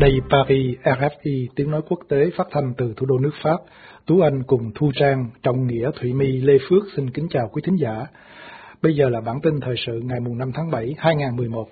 Đây Paris, RFI, tiếng nói quốc tế phát thanh từ thủ đô nước Pháp. Tú Anh cùng Thu Trang, Trọng Nghĩa, Thụy My, Lê Phước xin kính chào quý thính giả. Bây giờ là bản tin thời sự ngày 5 tháng 7, 2011.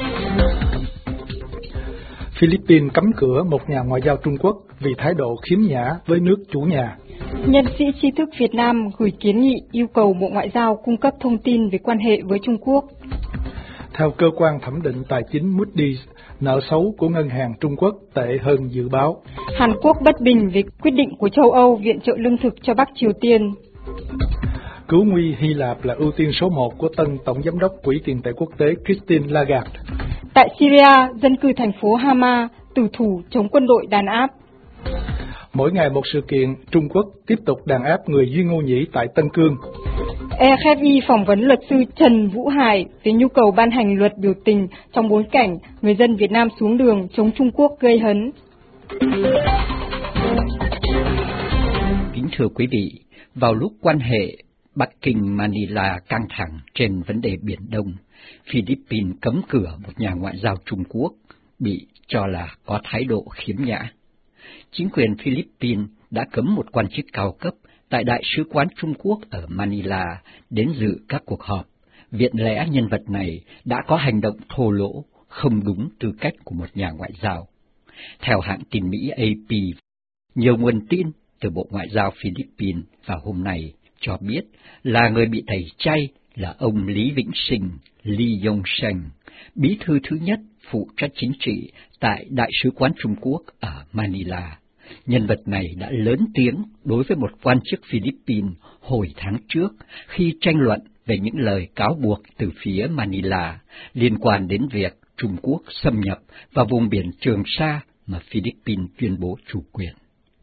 Philippines cấm cửa một nhà ngoại giao Trung Quốc vì thái độ khiếm nhã với nước chủ nhà. Nhân sĩ trí thức Việt Nam gửi kiến nghị yêu cầu Bộ Ngoại giao cung cấp thông tin về quan hệ với Trung Quốc. Theo cơ quan thẩm định tài chính Moody's, nợ xấu của ngân hàng Trung Quốc tệ hơn dự báo. Hàn Quốc bất bình về quyết định của châu Âu viện trợ lương thực cho Bắc Triều Tiên. Cứu nguy Hy Lạp là ưu tiên số 1 của tân Tổng Giám đốc Quỹ tiền tệ quốc tế Christine Lagarde. Tại Syria, dân cư thành phố Hama tử thủ chống quân đội đàn áp. Mỗi ngày một sự kiện, Trung Quốc tiếp tục đàn áp người Duy Ngô Nhĩ tại Tân Cương. RFI phỏng vấn luật sư Trần Vũ Hải về nhu cầu ban hành luật biểu tình trong bối cảnh người dân Việt Nam xuống đường chống Trung Quốc gây hấn. Kính thưa quý vị, vào lúc quan hệ Bắc Kinh-Manila căng thẳng trên vấn đề Biển Đông, Philippines cấm cửa một nhà ngoại giao Trung Quốc bị cho là có thái độ khiếm nhã. Chính quyền Philippines đã cấm một quan chức cao cấp tại Đại sứ quán Trung Quốc ở Manila đến dự các cuộc họp. Viện lẽ nhân vật này đã có hành động thô lỗ, không đúng tư cách của một nhà ngoại giao. Theo hãng tin Mỹ AP, nhiều nguồn tin từ Bộ Ngoại giao Philippines vào hôm nay cho biết là người bị tẩy chay là ông Lý Vĩnh Sinh, Lee Yong-seng, bí thư thứ nhất phụ trách chính trị tại Đại sứ quán Trung Quốc ở Manila. Nhân vật này đã lớn tiếng đối với một quan chức Philippines hồi tháng trước khi tranh luận về những lời cáo buộc từ phía Manila liên quan đến việc Trung Quốc xâm nhập vào vùng biển Trường Sa mà Philippines tuyên bố chủ quyền.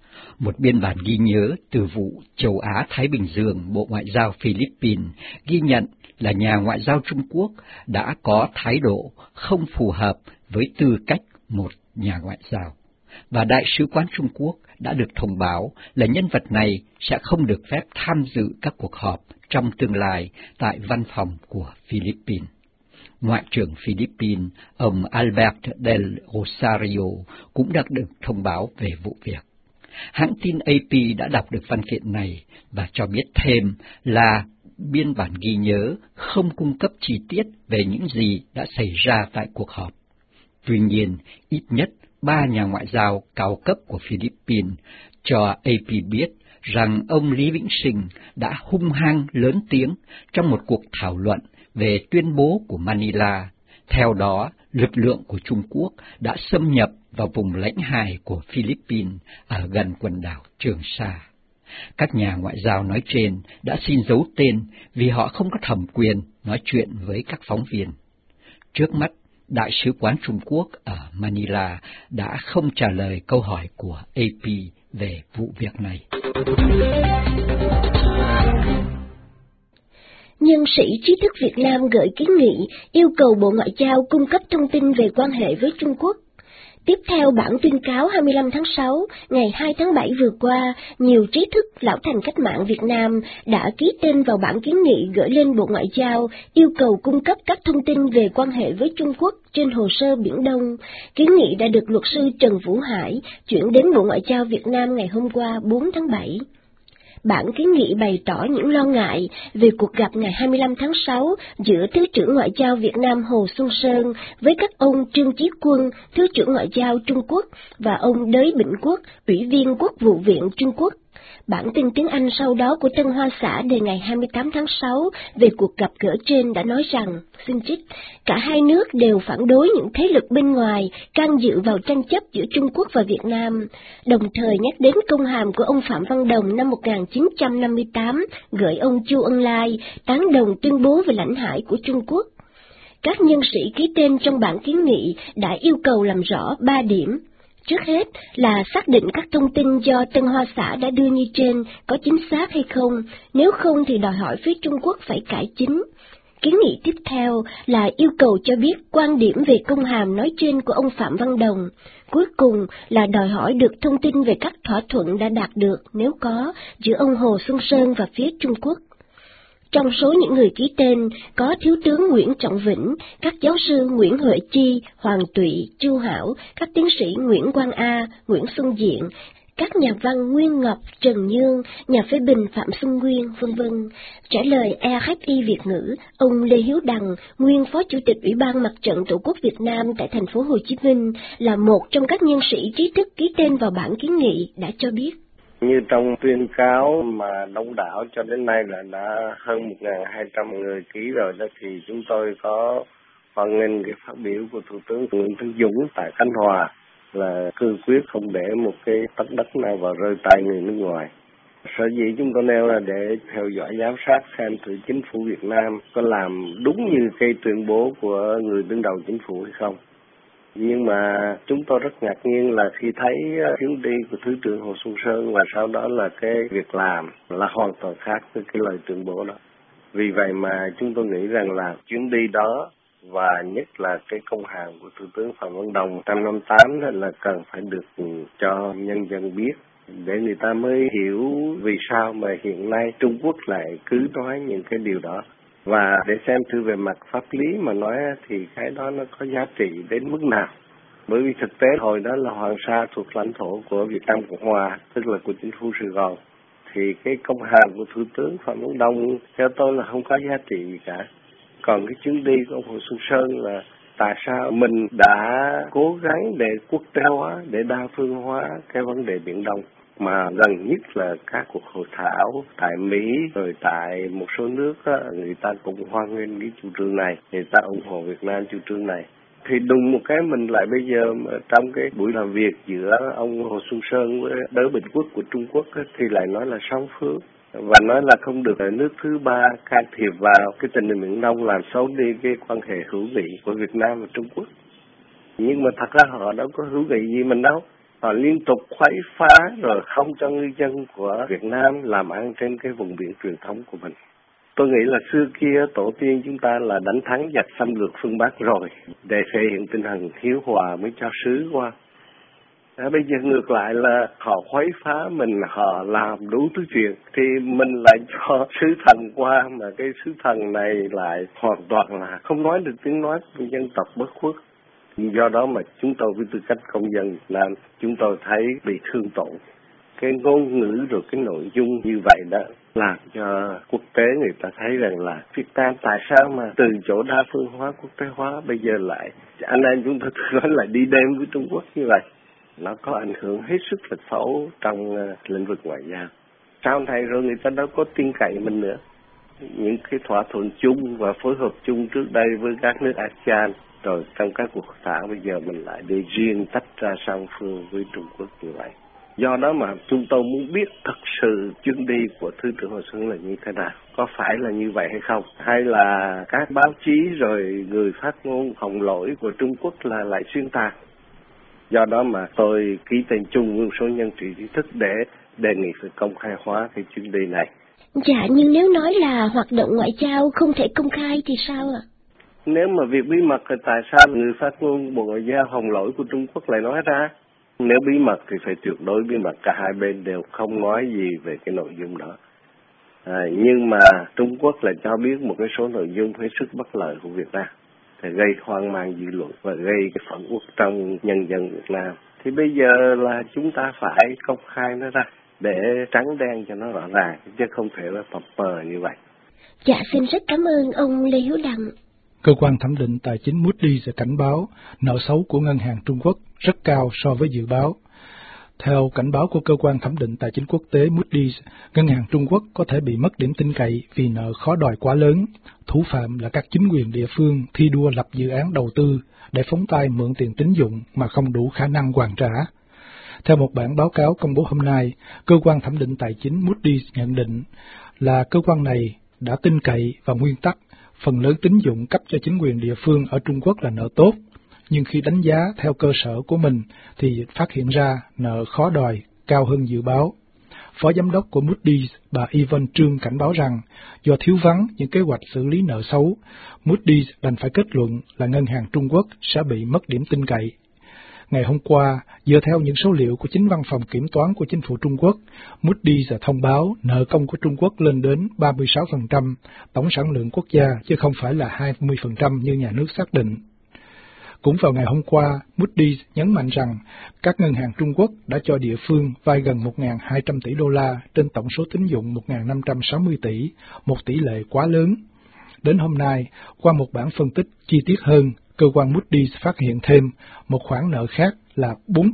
Một biên bản ghi nhớ từ vụ châu Á-Thái Bình Dương, Bộ Ngoại giao Philippines ghi nhận là nhà ngoại giao Trung Quốc đã có thái độ không phù hợp với tư cách một nhà ngoại giao. Và Đại sứ quán Trung Quốc đã được thông báo là nhân vật này sẽ không được phép tham dự các cuộc họp trong tương lai tại văn phòng của Philippines. Ngoại trưởng Philippines, ông Albert del Rosario cũng đã được thông báo về vụ việc. Hãng tin AP đã đọc được văn kiện này và cho biết thêm là biên bản ghi nhớ không cung cấp chi tiết về những gì đã xảy ra tại cuộc họp. Tuy nhiên, ít nhất 3 nhà ngoại giao cao cấp của Philippines cho AP biết rằng ông Lý Vĩnh Sinh đã hung hăng lớn tiếng trong một cuộc thảo luận về tuyên bố của Manila. Theo đó, lực lượng của Trung Quốc đã xâm nhập vào vùng lãnh hải của Philippines ở gần quần đảo Trường Sa. Các nhà ngoại giao nói trên đã xin giấu tên vì họ không có thẩm quyền nói chuyện với các phóng viên. Trước mắt, Đại sứ quán Trung Quốc ở Manila đã không trả lời câu hỏi của AP về vụ việc này. Nhân sĩ trí thức Việt Nam gửi kiến nghị yêu cầu Bộ Ngoại giao cung cấp thông tin về quan hệ với Trung Quốc. Tiếp theo bản tuyên cáo 25 tháng 6, ngày 2 tháng 7 vừa qua, nhiều trí thức lão thành cách mạng Việt Nam đã ký tên vào bản kiến nghị gửi lên Bộ Ngoại giao yêu cầu cung cấp các thông tin về quan hệ với Trung Quốc trên hồ sơ Biển Đông. Kiến nghị đã được luật sư Trần Vũ Hải chuyển đến Bộ Ngoại giao Việt Nam ngày hôm qua 4 tháng 7. Bản kiến nghị bày tỏ những lo ngại về cuộc gặp ngày 25 tháng 6 giữa Thứ trưởng Ngoại giao Việt Nam Hồ Xuân Sơn với các ông Trương Chí Quân, Thứ trưởng Ngoại giao Trung Quốc, và ông Đới Bỉnh Quốc, Ủy viên Quốc vụ viện Trung Quốc. Bản tin tiếng Anh sau đó của Tân Hoa Xã đề ngày 28 tháng 6 về cuộc gặp gỡ trên đã nói rằng, xin trích, cả hai nước đều phản đối những thế lực bên ngoài can dự vào tranh chấp giữa Trung Quốc và Việt Nam, đồng thời nhắc đến công hàm của ông Phạm Văn Đồng năm 1958 gửi ông Chu Ân Lai tán đồng tuyên bố về lãnh hải của Trung Quốc. Các nhân sĩ ký tên trong bản kiến nghị đã yêu cầu làm rõ 3 điểm. Trước hết là xác định các thông tin do Tân Hoa Xã đã đưa như trên có chính xác hay không, nếu không thì đòi hỏi phía Trung Quốc phải cải chính. Kiến nghị tiếp theo là yêu cầu cho biết quan điểm về công hàm nói trên của ông Phạm Văn Đồng. Cuối cùng là đòi hỏi được thông tin về các thỏa thuận đã đạt được, nếu có, giữa ông Hồ Xuân Sơn và phía Trung Quốc. Trong số những người ký tên có Thiếu tướng Nguyễn Trọng Vĩnh, các giáo sư Nguyễn Huệ Chi, Hoàng Tụy, Chu Hảo, các tiến sĩ Nguyễn Quang A, Nguyễn Xuân Diện, các nhà văn Nguyên Ngọc, Trần Nhương, nhà phê bình Phạm Xuân Nguyên, v.v. Trả lời RFI Việt ngữ, ông Lê Hiếu Đằng, nguyên Phó Chủ tịch Ủy ban Mặt trận Tổ quốc Việt Nam tại thành phố Hồ Chí Minh, là một trong các nhân sĩ trí thức ký tên vào bản kiến nghị, đã cho biết. Như trong tuyên cáo mà đông đảo cho đến nay là đã hơn 1.200 người ký rồi đó, thì chúng tôi có hoan nghênh cái phát biểu của Thủ tướng Nguyễn Tấn Dũng tại Khánh Hòa là cương quyết không để một cái tấc đất nào vào rơi tay người nước ngoài. Sở dĩ chúng tôi nêu là để theo dõi giám sát xem thử chính phủ Việt Nam có làm đúng như cái tuyên bố của người đứng đầu chính phủ hay không. Nhưng mà chúng tôi rất ngạc nhiên là khi thấy chuyến đi của Thứ trưởng Hồ Xuân Sơn và sau đó là cái việc làm là hoàn toàn khác với cái lời tuyên bố đó. Vì vậy mà chúng tôi nghĩ rằng là chuyến đi đó và nhất là cái công hàm của Thủ tướng Phạm Văn Đồng 158 là cần phải được cho nhân dân biết để người ta mới hiểu vì sao mà hiện nay Trung Quốc lại cứ nói những cái điều đó. Và để xem thử về mặt pháp lý mà nói thì cái đó nó có giá trị đến mức nào. Bởi vì thực tế hồi đó là Hoàng Sa thuộc lãnh thổ của Việt Nam Cộng Hòa, tức là của chính phủ Sài Gòn. Thì cái công hàm của Thủ tướng Phạm Văn Đồng theo tôi là không có giá trị gì cả. Còn cái chuyến đi của ông Hồ Xuân Sơn là tại sao mình đã cố gắng để quốc tế hóa, để đa phương hóa cái vấn đề Biển Đông. Mà gần nhất là các cuộc hội thảo tại Mỹ rồi tại một số nước á, người ta cũng hoan nghênh cái chủ trương này, người ta ủng hộ Việt Nam chủ trương này. Thì đùng một cái mình lại bây giờ trong cái buổi làm việc giữa ông Hồ Xuân Sơn với đới Bình Quốc của Trung Quốc á, thì lại nói là song phương và nói là không được nước thứ ba can thiệp vào cái tình hình Biển Đông làm xấu đi cái quan hệ hữu nghị của Việt Nam và Trung Quốc. Nhưng mà thật ra họ đâu có hữu nghị gì mình đâu. Họ liên tục khuấy phá rồi không cho ngư dân của Việt Nam làm ăn trên cái vùng biển truyền thống của mình. Tôi nghĩ là xưa kia tổ tiên chúng ta là đánh thắng giặc xâm lược phương Bắc rồi để thể hiện tinh thần hiếu hòa mới cho sứ qua. Bây giờ ngược lại là họ khuấy phá mình, họ làm đủ thứ chuyện thì mình lại cho sứ thần qua mà cái sứ thần này lại hoàn toàn là không nói được tiếng nói của dân tộc bất khuất. Do đó mà chúng tôi với tư cách công dân Việt Nam, chúng tôi thấy bị thương tổn. Cái ngôn ngữ rồi cái nội dung như vậy đó làm cho quốc tế người ta thấy rằng là Việt Nam tại sao mà từ chỗ đa phương hóa, quốc tế hóa bây giờ lại anh em chúng tôi nói là đi đêm với Trung Quốc như vậy. Nó có ảnh hưởng hết sức là xấu trong lĩnh vực ngoại giao. Sau này rồi người ta đâu có tin cậy mình nữa. Những cái thỏa thuận chung và phối hợp chung trước đây với các nước ASEAN rồi trong các cuộc thảo bây giờ mình lại đi riêng tách ra song phương với Trung Quốc như vậy. Do đó mà chúng tôi muốn biết thật sự chuyến đi của Thứ trưởng Hồ Xuân là như thế nào, có phải là như vậy hay không, hay là các báo chí rồi người phát ngôn hồng lỗi của Trung Quốc là lại xuyên tạc. Do đó mà tôi ký tên chung với một số nhân sĩ trí thức để đề nghị phải công khai hóa cái chuyến đi này. Dạ, nhưng nếu nói là hoạt động ngoại giao không thể công khai thì sao ạ? Nếu mà việc bí mật thì tại sao người phát ngôn Bộ Ngoại giao hồng lỗi của Trung Quốc lại nói ra? Nếu bí mật thì phải tuyệt đối bí mật, cả hai bên đều không nói gì về cái nội dung đó. Nhưng mà Trung Quốc lại cho biết một cái số nội dung hết sức bất lợi của Việt Nam, thì gây hoang mang dư luận và gây cái phẫn uất trong nhân dân Việt Nam. Thì bây giờ là chúng ta phải công khai nó ra để trắng đen cho nó rõ ràng, chứ không thể là mập mờ như vậy. Dạ, xin rất cảm ơn ông Lê Hiếu Đằng. Cơ quan thẩm định tài chính Moody's cảnh báo nợ xấu của ngân hàng Trung Quốc rất cao so với dự báo. Theo cảnh báo của cơ quan thẩm định tài chính quốc tế Moody's, ngân hàng Trung Quốc có thể bị mất điểm tin cậy vì nợ khó đòi quá lớn. Thủ phạm là các chính quyền địa phương thi đua lập dự án đầu tư để phóng tay mượn tiền tín dụng mà không đủ khả năng hoàn trả. Theo một bản báo cáo công bố hôm nay, cơ quan thẩm định tài chính Moody's nhận định là cơ quan này đã tin cậy vào nguyên tắc phần lớn tín dụng cấp cho chính quyền địa phương ở Trung Quốc là nợ tốt, nhưng khi đánh giá theo cơ sở của mình thì phát hiện ra nợ khó đòi cao hơn dự báo. Phó giám đốc của Moody's, bà Yvonne Trương cảnh báo rằng do thiếu vắng những kế hoạch xử lý nợ xấu, Moody's đành phải kết luận là ngân hàng Trung Quốc sẽ bị mất điểm tin cậy. Ngày hôm qua, dựa theo những số liệu của chính văn phòng kiểm toán của chính phủ Trung Quốc, Moody's thông báo nợ công của Trung Quốc lên đến 36% tổng sản lượng quốc gia, chứ không phải là 20% như nhà nước xác định. Cũng vào ngày hôm qua, Moody's nhấn mạnh rằng các ngân hàng Trung Quốc đã cho địa phương vay gần 1.200 tỷ đô la trên tổng số tín dụng 1.560 tỷ, một tỷ lệ quá lớn. Đến hôm nay, qua một bản phân tích chi tiết hơn, cơ quan Moody's phát hiện thêm một khoản nợ khác là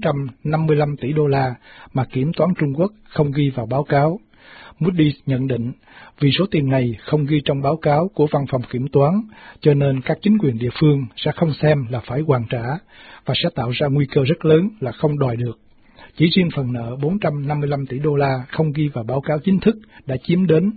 455 tỷ đô la mà kiểm toán Trung Quốc không ghi vào báo cáo. Moody's nhận định vì số tiền này không ghi trong báo cáo của văn phòng kiểm toán, cho nên các chính quyền địa phương sẽ không xem là phải hoàn trả và sẽ tạo ra nguy cơ rất lớn là không đòi được. Chỉ riêng phần nợ 455 tỷ đô la không ghi vào báo cáo chính thức đã chiếm đến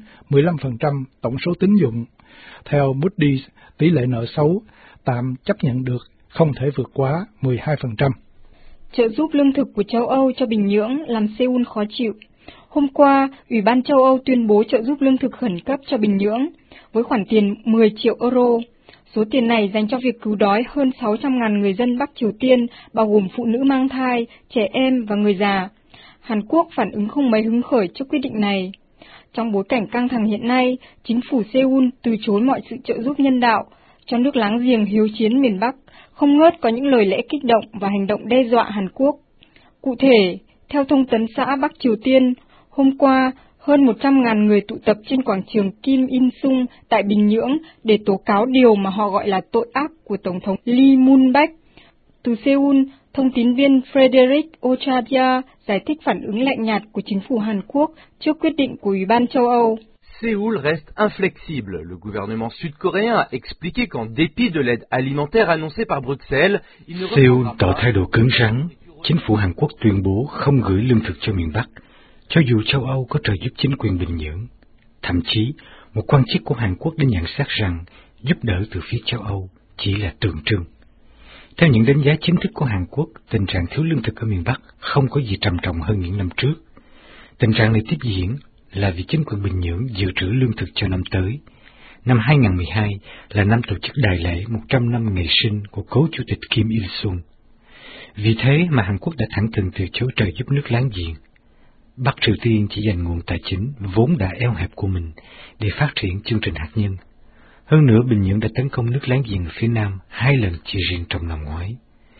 15% tổng số tín dụng. Theo Moody's, tỷ lệ nợ xấu tạm chấp nhận được không thể vượt quá 12%. Trợ giúp lương thực của châu Âu cho Bình Nhưỡng làm Seoul khó chịu. Hôm qua, Ủy ban châu Âu tuyên bố trợ giúp lương thực khẩn cấp cho Bình Nhưỡng với khoản tiền 10 triệu euro. Số tiền này dành cho việc cứu đói hơn 600.000 người dân Bắc Triều Tiên, bao gồm phụ nữ mang thai, trẻ em và người già. Hàn Quốc phản ứng không mấy hứng khởi trước quyết định này. Trong bối cảnh căng thẳng hiện nay, chính phủ Seoul từ chối mọi sự trợ giúp nhân đạo cho nước láng giềng hiếu chiến miền Bắc, không ngớt có những lời lẽ kích động và hành động đe dọa Hàn Quốc. Cụ thể, theo thông tấn xã Bắc Triều Tiên, hôm qua, hơn 100.000 người tụ tập trên quảng trường Kim Il-sung tại Bình Nhưỡng để tố cáo điều mà họ gọi là tội ác của Tổng thống Lee Moon-baek. Từ Seoul, thông tín viên Frederick Ochadia giải thích phản ứng lạnh nhạt của chính phủ Hàn Quốc trước quyết định của Ủy ban châu Âu. Séoul reste inflexible. Le gouvernement sud-coréen a expliqué qu'en dépit de l'aide alimentaire annoncée par Bruxelles, il ne Seoul tỏ thái độ cứng rắn. Chính phủ Hàn Quốc tuyên bố không gửi lương thực cho miền Bắc, cho dù châu Âu có trợ giúp chính quyền Bình Nhưỡng. Thậm chí, một quan chức của Hàn Quốc đã nhận xét rằng giúp đỡ từ phía châu Âu chỉ là tượng trưng. Theo những đánh giá chính thức của Hàn Quốc, tình trạng thiếu lương thực ở miền Bắc không có gì trầm trọng hơn những năm trước. Tình trạng này tiếp diễn là vì chính quyền Bình Nhưỡng dự trữ lương thực cho năm tới. Năm 2012 là năm tổ chức đại lễ 100 năm ngày sinh của cố chủ tịch Kim Il-sung. Vì thế mà Hàn Quốc đã thẳng thừng từ chối trợ giúp nước láng giềng. Bắc Triều Tiên chỉ dành nguồn tài chính vốn đã eo hẹp của mình để phát triển chương trình hạt nhân. Hơn nữa, Bình Nhưỡng đã tấn công nước láng giềng ở phía Nam 2 lần chỉ riêng trong năm ngoái.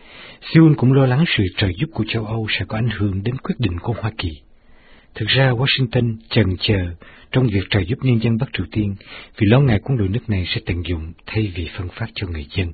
Seoul cũng lo lắng sự trợ giúp của châu Âu sẽ có ảnh hưởng đến quyết định của Hoa Kỳ. Thực ra, Washington chần chờ trong việc trợ giúp nhân dân Bắc Triều Tiên vì lo ngại quân đội nước này sẽ tận dụng thay vì phân phát cho người dân.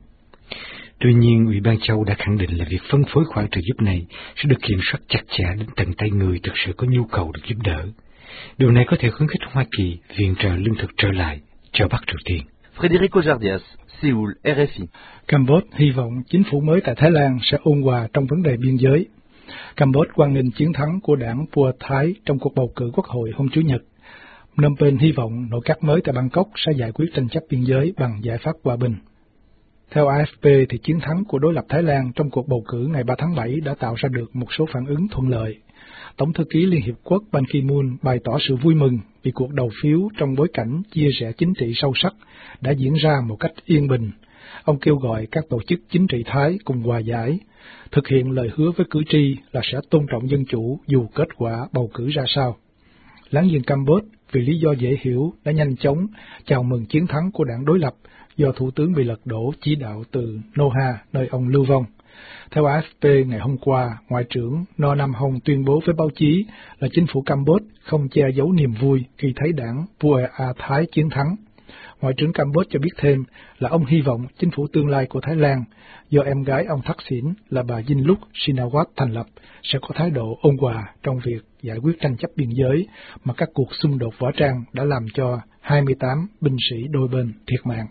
Tuy nhiên, Ủy ban châu đã khẳng định là việc phân phối khoản trợ giúp này sẽ được kiểm soát chặt chẽ đến tận tay người thực sự có nhu cầu được giúp đỡ. Điều này có thể khuyến khích Hoa Kỳ viện trợ lương thực trở lại cho Bắc Triều Tiên. Frederick Ojardias, Seoul, RFI. Campuchia hy vọng chính phủ mới tại Thái Lan sẽ ôn hòa trong vấn đề biên giới. Campuchia hoan nghênh chiến thắng của đảng Phua Thái trong cuộc bầu cử quốc hội hôm Chủ nhật. Phnom Penh hy vọng nội các mới tại Bangkok sẽ giải quyết tranh chấp biên giới bằng giải pháp hòa bình. Theo AFP, thì chiến thắng của đối lập Thái Lan trong cuộc bầu cử ngày 3 tháng 7 đã tạo ra được một số phản ứng thuận lợi. Tổng thư ký Liên Hiệp Quốc Ban Ki-moon bày tỏ sự vui mừng vì cuộc đầu phiếu trong bối cảnh chia rẽ chính trị sâu sắc đã diễn ra một cách yên bình. Ông kêu gọi các tổ chức chính trị Thái cùng hòa giải, thực hiện lời hứa với cử tri là sẽ tôn trọng dân chủ dù kết quả bầu cử ra sao. Láng giềng Campuchia vì lý do dễ hiểu đã nhanh chóng chào mừng chiến thắng của đảng đối lập do thủ tướng bị lật đổ chỉ đạo từ Noha, nơi ông lưu vong. Theo AFP, ngày hôm qua, Ngoại trưởng No Nam Hong tuyên bố với báo chí là chính phủ Campuchia không che giấu niềm vui khi thấy đảng Phua Thái chiến thắng. Ngoại trưởng Campuchia cho biết thêm là ông hy vọng chính phủ tương lai của Thái Lan do em gái ông Thaksin là bà Yingluck Shinawatra thành lập sẽ có thái độ ôn hòa trong việc giải quyết tranh chấp biên giới mà các cuộc xung đột võ trang đã làm cho 28 binh sĩ đôi bên thiệt mạng.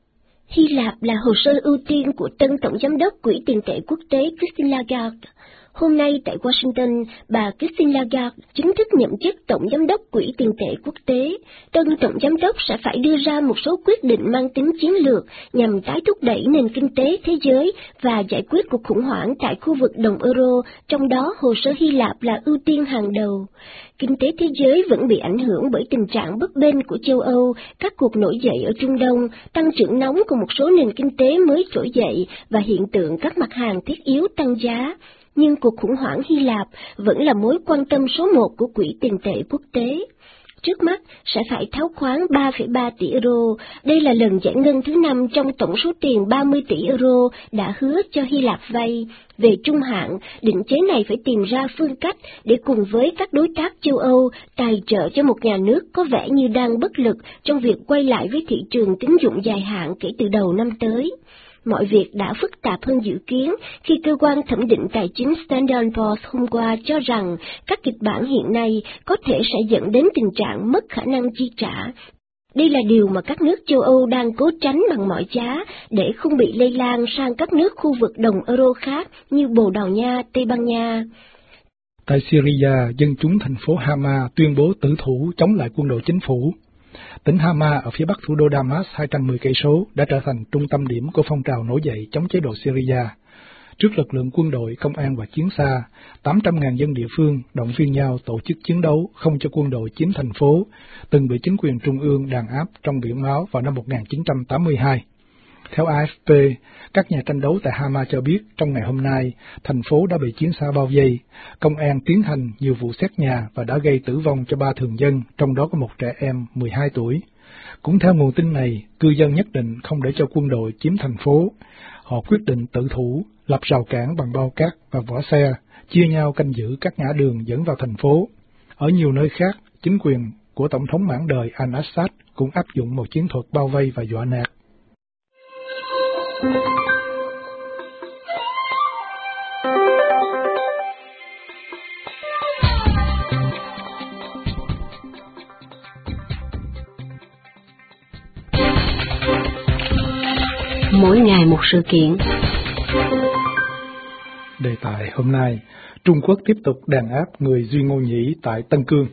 Hy Lạp là hồ sơ ưu tiên của tân Tổng Giám đốc Quỹ tiền tệ quốc tế Christine Lagarde. Hôm nay tại Washington, bà Christine Lagarde chính thức nhậm chức Tổng Giám đốc Quỹ tiền tệ quốc tế. Tân Tổng Giám đốc sẽ phải đưa ra một số quyết định mang tính chiến lược nhằm tái thúc đẩy nền kinh tế thế giới và giải quyết cuộc khủng hoảng tại khu vực đồng euro, trong đó hồ sơ Hy Lạp là ưu tiên hàng đầu. Kinh tế thế giới vẫn bị ảnh hưởng bởi tình trạng bấp bênh của châu Âu, các cuộc nổi dậy ở Trung Đông, tăng trưởng nóng của một số nền kinh tế mới trỗi dậy và hiện tượng các mặt hàng thiết yếu tăng giá. Nhưng cuộc khủng hoảng Hy Lạp vẫn là mối quan tâm số 1 của Quỹ tiền tệ quốc tế. Trước mắt sẽ phải tháo khoán 3,3 tỷ euro, đây là lần giải ngân thứ 5 trong tổng số tiền 30 tỷ euro đã hứa cho Hy Lạp vay. Về trung hạn, định chế này phải tìm ra phương cách để cùng với các đối tác châu Âu tài trợ cho một nhà nước có vẻ như đang bất lực trong việc quay lại với thị trường tín dụng dài hạn kể từ đầu năm tới. Mọi việc đã phức tạp hơn dự kiến khi cơ quan thẩm định tài chính Standard & Poor's hôm qua cho rằng các kịch bản hiện nay có thể sẽ dẫn đến tình trạng mất khả năng chi trả. Đây là điều mà các nước châu Âu đang cố tránh bằng mọi giá để không bị lây lan sang các nước khu vực đồng euro khác như Bồ Đào Nha, Tây Ban Nha. Tại Syria, dân chúng thành phố Hama tuyên bố tử thủ chống lại quân đội chính phủ. Tỉnh Hama ở phía bắc thủ đô Damas 210 cây số đã trở thành trung tâm điểm của phong trào nổi dậy chống chế độ Syria. Trước lực lượng quân đội, công an và chiến xa, 800.000 dân địa phương động viên nhau tổ chức chiến đấu không cho quân đội chiếm thành phố, từng bị chính quyền trung ương đàn áp trong biển máu vào năm 1982. Theo AFP, các nhà tranh đấu tại Hama cho biết trong ngày hôm nay, thành phố đã bị chiến xa bao vây, công an tiến hành nhiều vụ xét nhà và đã gây tử vong cho 3 thường dân, trong đó có một trẻ em 12 tuổi. Cũng theo nguồn tin này, cư dân nhất định không để cho quân đội chiếm thành phố. Họ quyết định tự thủ, lập rào cản bằng bao cát và vỏ xe, chia nhau canh giữ các ngã đường dẫn vào thành phố. Ở nhiều nơi khác, chính quyền của Tổng thống mãn đời al-Assad cũng áp dụng một chiến thuật bao vây và dọa nạt. Mỗi ngày một sự kiện. Đề tài hôm nay, Trung Quốc tiếp tục đàn áp người Duy Ngô Nhĩ tại Tân Cương.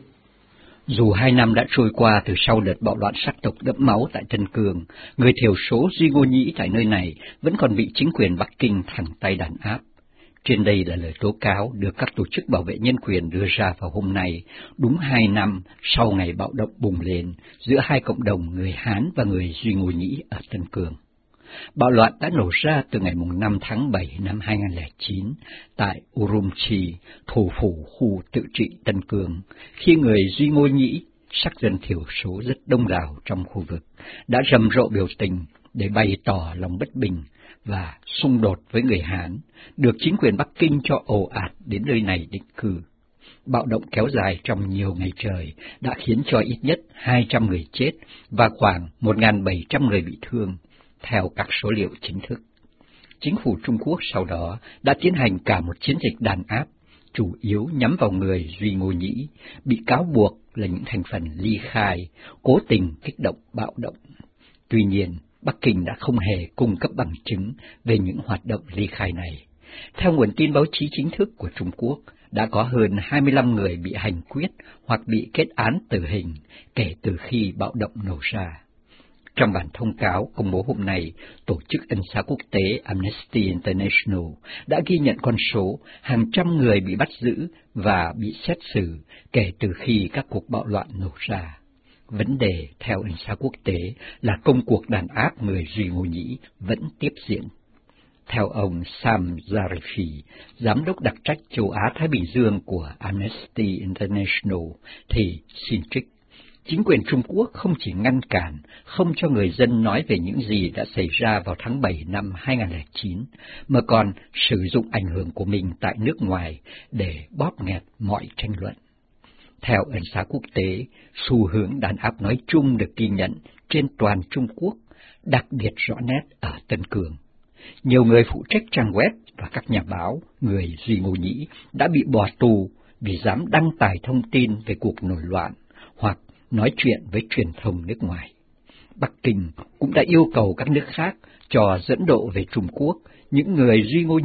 Dù 2 năm đã trôi qua từ sau đợt bạo loạn sắc tộc đẫm máu tại Tân Cương, người thiểu số Duy Ngô Nhĩ tại nơi này vẫn còn bị chính quyền Bắc Kinh thẳng tay đàn áp. Trên đây là lời tố cáo được các tổ chức bảo vệ nhân quyền đưa ra vào hôm nay, đúng 2 năm sau ngày bạo động bùng lên giữa hai cộng đồng người Hán và người Duy Ngô Nhĩ ở Tân Cương. Bạo loạn đã nổ ra từ ngày 5 tháng 7 năm 2009 tại Urumqi, thủ phủ khu tự trị Tân Cương, khi người Duy Ngô Nhĩ, sắc dân thiểu số rất đông đảo trong khu vực, đã rầm rộ biểu tình để bày tỏ lòng bất bình và xung đột với người Hán, được chính quyền Bắc Kinh cho ồ ạt đến nơi này định cư. Bạo động kéo dài trong nhiều ngày trời đã khiến cho ít nhất 200 người chết và khoảng 1.700 người bị thương, theo các số liệu chính thức. Chính phủ Trung Quốc sau đó đã tiến hành cả một chiến dịch đàn áp, chủ yếu nhắm vào người Duy Ngô Nhĩ, bị cáo buộc là những thành phần ly khai, cố tình kích động bạo động. Tuy nhiên, Bắc Kinh đã không hề cung cấp bằng chứng về những hoạt động ly khai này. Theo nguồn tin báo chí chính thức của Trung Quốc, đã có hơn 25 người bị hành quyết hoặc bị kết án tử hình kể từ khi bạo động nổ ra. Trong bản thông cáo công bố hôm nay, Tổ chức Ân xá Quốc tế Amnesty International đã ghi nhận con số hàng trăm người bị bắt giữ và bị xét xử kể từ khi các cuộc bạo loạn nổ ra. Vấn đề, theo Ân xá Quốc tế, là công cuộc đàn áp người Duy Ngô Nhĩ vẫn tiếp diễn. Theo ông Sam Zarifi, Giám đốc đặc trách châu Á-Thái Bình Dương của Amnesty International, thì xin trích: chính quyền Trung Quốc không chỉ ngăn cản, không cho người dân nói về những gì đã xảy ra vào tháng 7 năm 2009, mà còn sử dụng ảnh hưởng của mình tại nước ngoài để bóp nghẹt mọi tranh luận. Theo Ân xá Quốc tế, xu hướng đàn áp nói chung được ghi nhận trên toàn Trung Quốc, đặc biệt rõ nét ở Tân Cương. Nhiều người phụ trách trang web và các nhà báo người Duy Ngô Nhĩ đã bị bỏ tù vì dám đăng tải thông tin về cuộc nổi loạn hoặc nói chuyện với truyền thông nước ngoài. Bắc Kinh cũng đã yêu cầu các nước khác cho dẫn độ về Trung Quốc những người Duy Ngô Nhĩ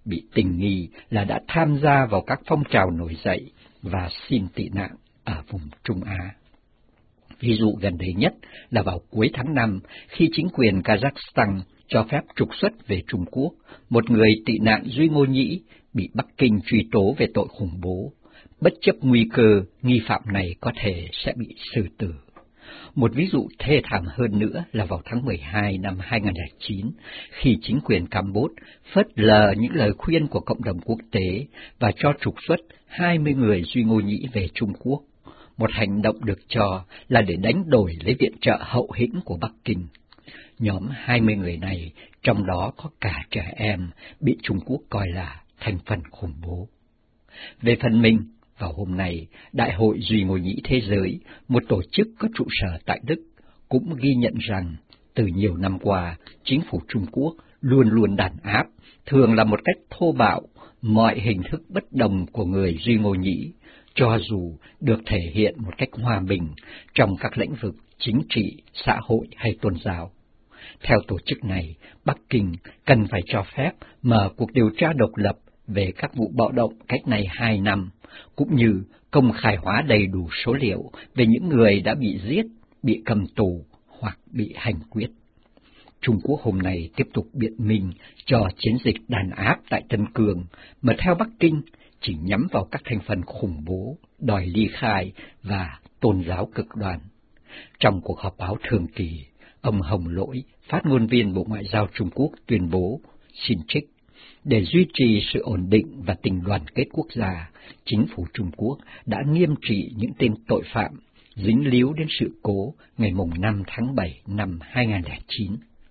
bị tình nghi là đã tham gia vào các phong trào nổi dậy và xin tị nạn ở vùng Trung Á. Ví dụ gần đây nhất là vào cuối tháng 5, khi chính quyền Kazakhstan cho phép trục xuất về Trung Quốc, một người tị nạn Duy Ngô Nhĩ bị Bắc Kinh truy tố về tội khủng bố, bất chấp nguy cơ nghi phạm này có thể sẽ bị xử tử. Một ví dụ thê thảm hơn nữa là vào tháng 12 năm 2009, khi chính quyền Campuchia phớt lờ những lời khuyên của cộng đồng quốc tế và cho trục xuất 20 người Duy Ngô Nhĩ về Trung Quốc, một hành động được cho là để đánh đổi lấy viện trợ hậu hĩnh của Bắc Kinh. Nhóm 20 người này, trong đó có cả trẻ em, bị Trung Quốc coi là thành phần khủng bố. Về phần mình, vào hôm nay, Đại hội Duy Ngô Nhĩ Thế giới, một tổ chức có trụ sở tại Đức, cũng ghi nhận rằng từ nhiều năm qua, chính phủ Trung Quốc luôn luôn đàn áp, thường là một cách thô bạo, mọi hình thức bất đồng của người Duy Ngô Nhĩ, cho dù được thể hiện một cách hòa bình trong các lĩnh vực chính trị, xã hội hay tôn giáo. Theo tổ chức này, Bắc Kinh cần phải cho phép mở cuộc điều tra độc lập về các vụ bạo động cách nay 2 năm, cũng như công khai hóa đầy đủ số liệu về những người đã bị giết, bị cầm tù hoặc bị hành quyết. Trung Quốc hôm nay tiếp tục biện minh cho chiến dịch đàn áp tại Tân Cương, mà theo Bắc Kinh chỉ nhắm vào các thành phần khủng bố, đòi ly khai và tôn giáo cực đoan. Trong cuộc họp báo thường kỳ, ông Hồng Lỗi, phát ngôn viên Bộ Ngoại giao Trung Quốc tuyên bố, xin trích, để duy trì sự ổn định và tình đoàn kết quốc gia, chính phủ Trung Quốc đã nghiêm trị những tên tội phạm dính líu đến sự cố ngày 5 tháng 7 năm 2009.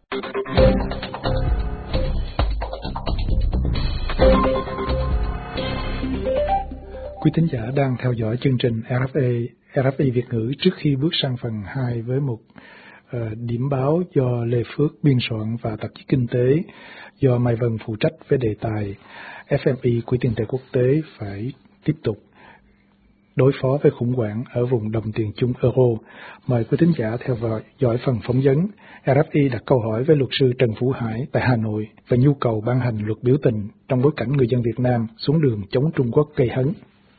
Quý thính giả đang theo dõi chương trình RFI Việt ngữ trước khi bước sang phần 2 với một điểm báo do Lê Phước biên soạn và tạp chí Kinh tế do Mai Vân phụ trách với đề tài FMI Quỹ tiền tệ quốc tế phải tiếp tục đối phó với khủng hoảng ở vùng đồng tiền chung euro. Mời quý thính giả theo dõi phần phỏng vấn. RFI đặt câu hỏi với luật sư Trần Vũ Hải tại Hà Nội về nhu cầu ban hành luật biểu tình trong bối cảnh người dân Việt Nam xuống đường chống Trung Quốc gây hấn.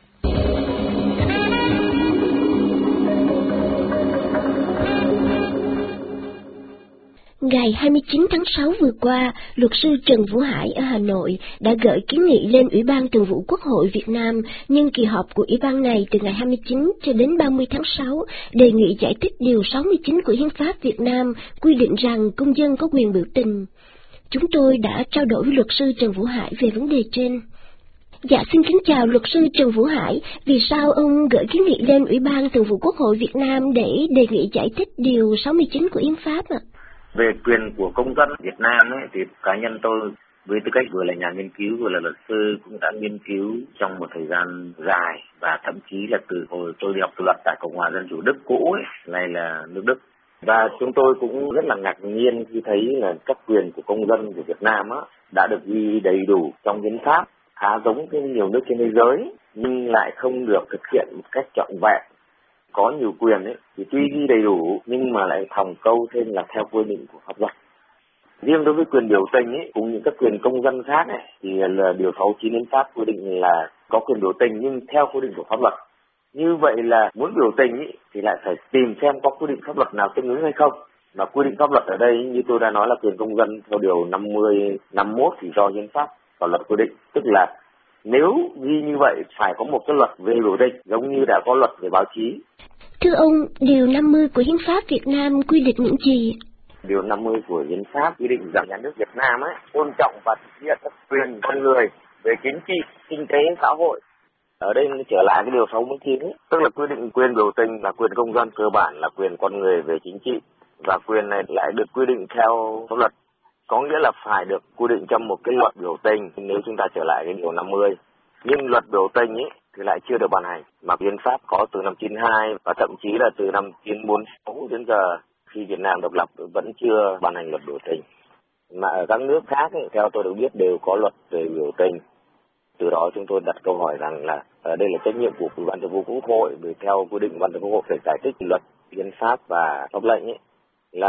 Ngày 29 tháng 6 vừa qua, luật sư Trần Vũ Hải ở Hà Nội đã gửi kiến nghị lên Ủy ban Thường vụ Quốc hội Việt Nam nhân kỳ họp của Ủy ban này từ ngày 29 cho đến 30 tháng 6, đề nghị giải thích Điều 69 của Hiến pháp Việt Nam quy định rằng công dân có quyền biểu tình. Chúng tôi đã trao đổi với luật sư Trần Vũ Hải về vấn đề trên. Dạ, xin kính chào luật sư Trần Vũ Hải. Vì sao ông gửi kiến nghị lên Ủy ban Thường vụ Quốc hội Việt Nam để đề nghị giải thích Điều 69 của Hiến pháp ạ? Về quyền của công dân Việt Nam ấy, thì cá nhân tôi với tư cách vừa là nhà nghiên cứu vừa là luật sư cũng đã nghiên cứu trong một thời gian dài, và thậm chí là từ hồi tôi đi học luật tại Cộng hòa Dân chủ Đức cũ ấy, này là nước Đức. Và chúng tôi cũng rất là ngạc nhiên khi thấy là các quyền của công dân của Việt Nam á, đã được ghi đầy đủ trong hiến pháp, khá giống với nhiều nước trên thế giới, nhưng lại không được thực hiện một cách trọn vẹn. Có nhiều quyền ấy thì tuy ghi đầy đủ nhưng mà lại thòng câu thêm là theo quy định của pháp luật. Riêng đối với quyền biểu tình ấy, cũng như các quyền công dân khác ấy, thì là Điều 69 hiến pháp quy định là có quyền biểu tình nhưng theo quy định của pháp luật. Như vậy là muốn biểu tình ấy, thì lại phải tìm xem có quy định pháp luật nào tương ứng hay không. Mà quy định pháp luật ở đây như tôi đã nói là quyền công dân theo Điều 50, 51 thì do hiến pháp và luật quy định. Tức là nếu ghi như vậy phải có một cái luật về biểu tình giống như đã có luật về báo chí. Thưa ông, Điều 50 của Hiến pháp Việt Nam quy định những gì? Điều 50 của Hiến pháp quy định rằng nhà nước Việt Nam ấy tôn trọng và thực hiện các quyền con người về chính trị, kinh tế, xã hội. Ở đây mình trở lại cái Điều 69 ấy, tức là quy định quyền biểu tình là quyền công dân, cơ bản là quyền con người về chính trị, và quyền này lại được quy định theo pháp luật. Có nghĩa là phải được quy định trong một cái luật biểu tình nếu chúng ta trở lại cái Điều 50. Nhưng luật biểu tình ấy thì lại chưa được ban hành, mà hiến pháp có từ năm 92 và thậm chí là từ năm 1946 đến giờ khi Việt Nam độc lập vẫn chưa ban hành luật biểu tình. Mà ở các nước khác ấy, theo tôi được biết đều có luật về biểu tình. Từ đó chúng tôi đặt câu hỏi rằng là đây là trách nhiệm của Ủy ban Thường vụ Quốc hội, vì theo quy định Ủy ban Thường vụ Quốc hội phải giải thích luật, hiến pháp và pháp lệnh ấy, là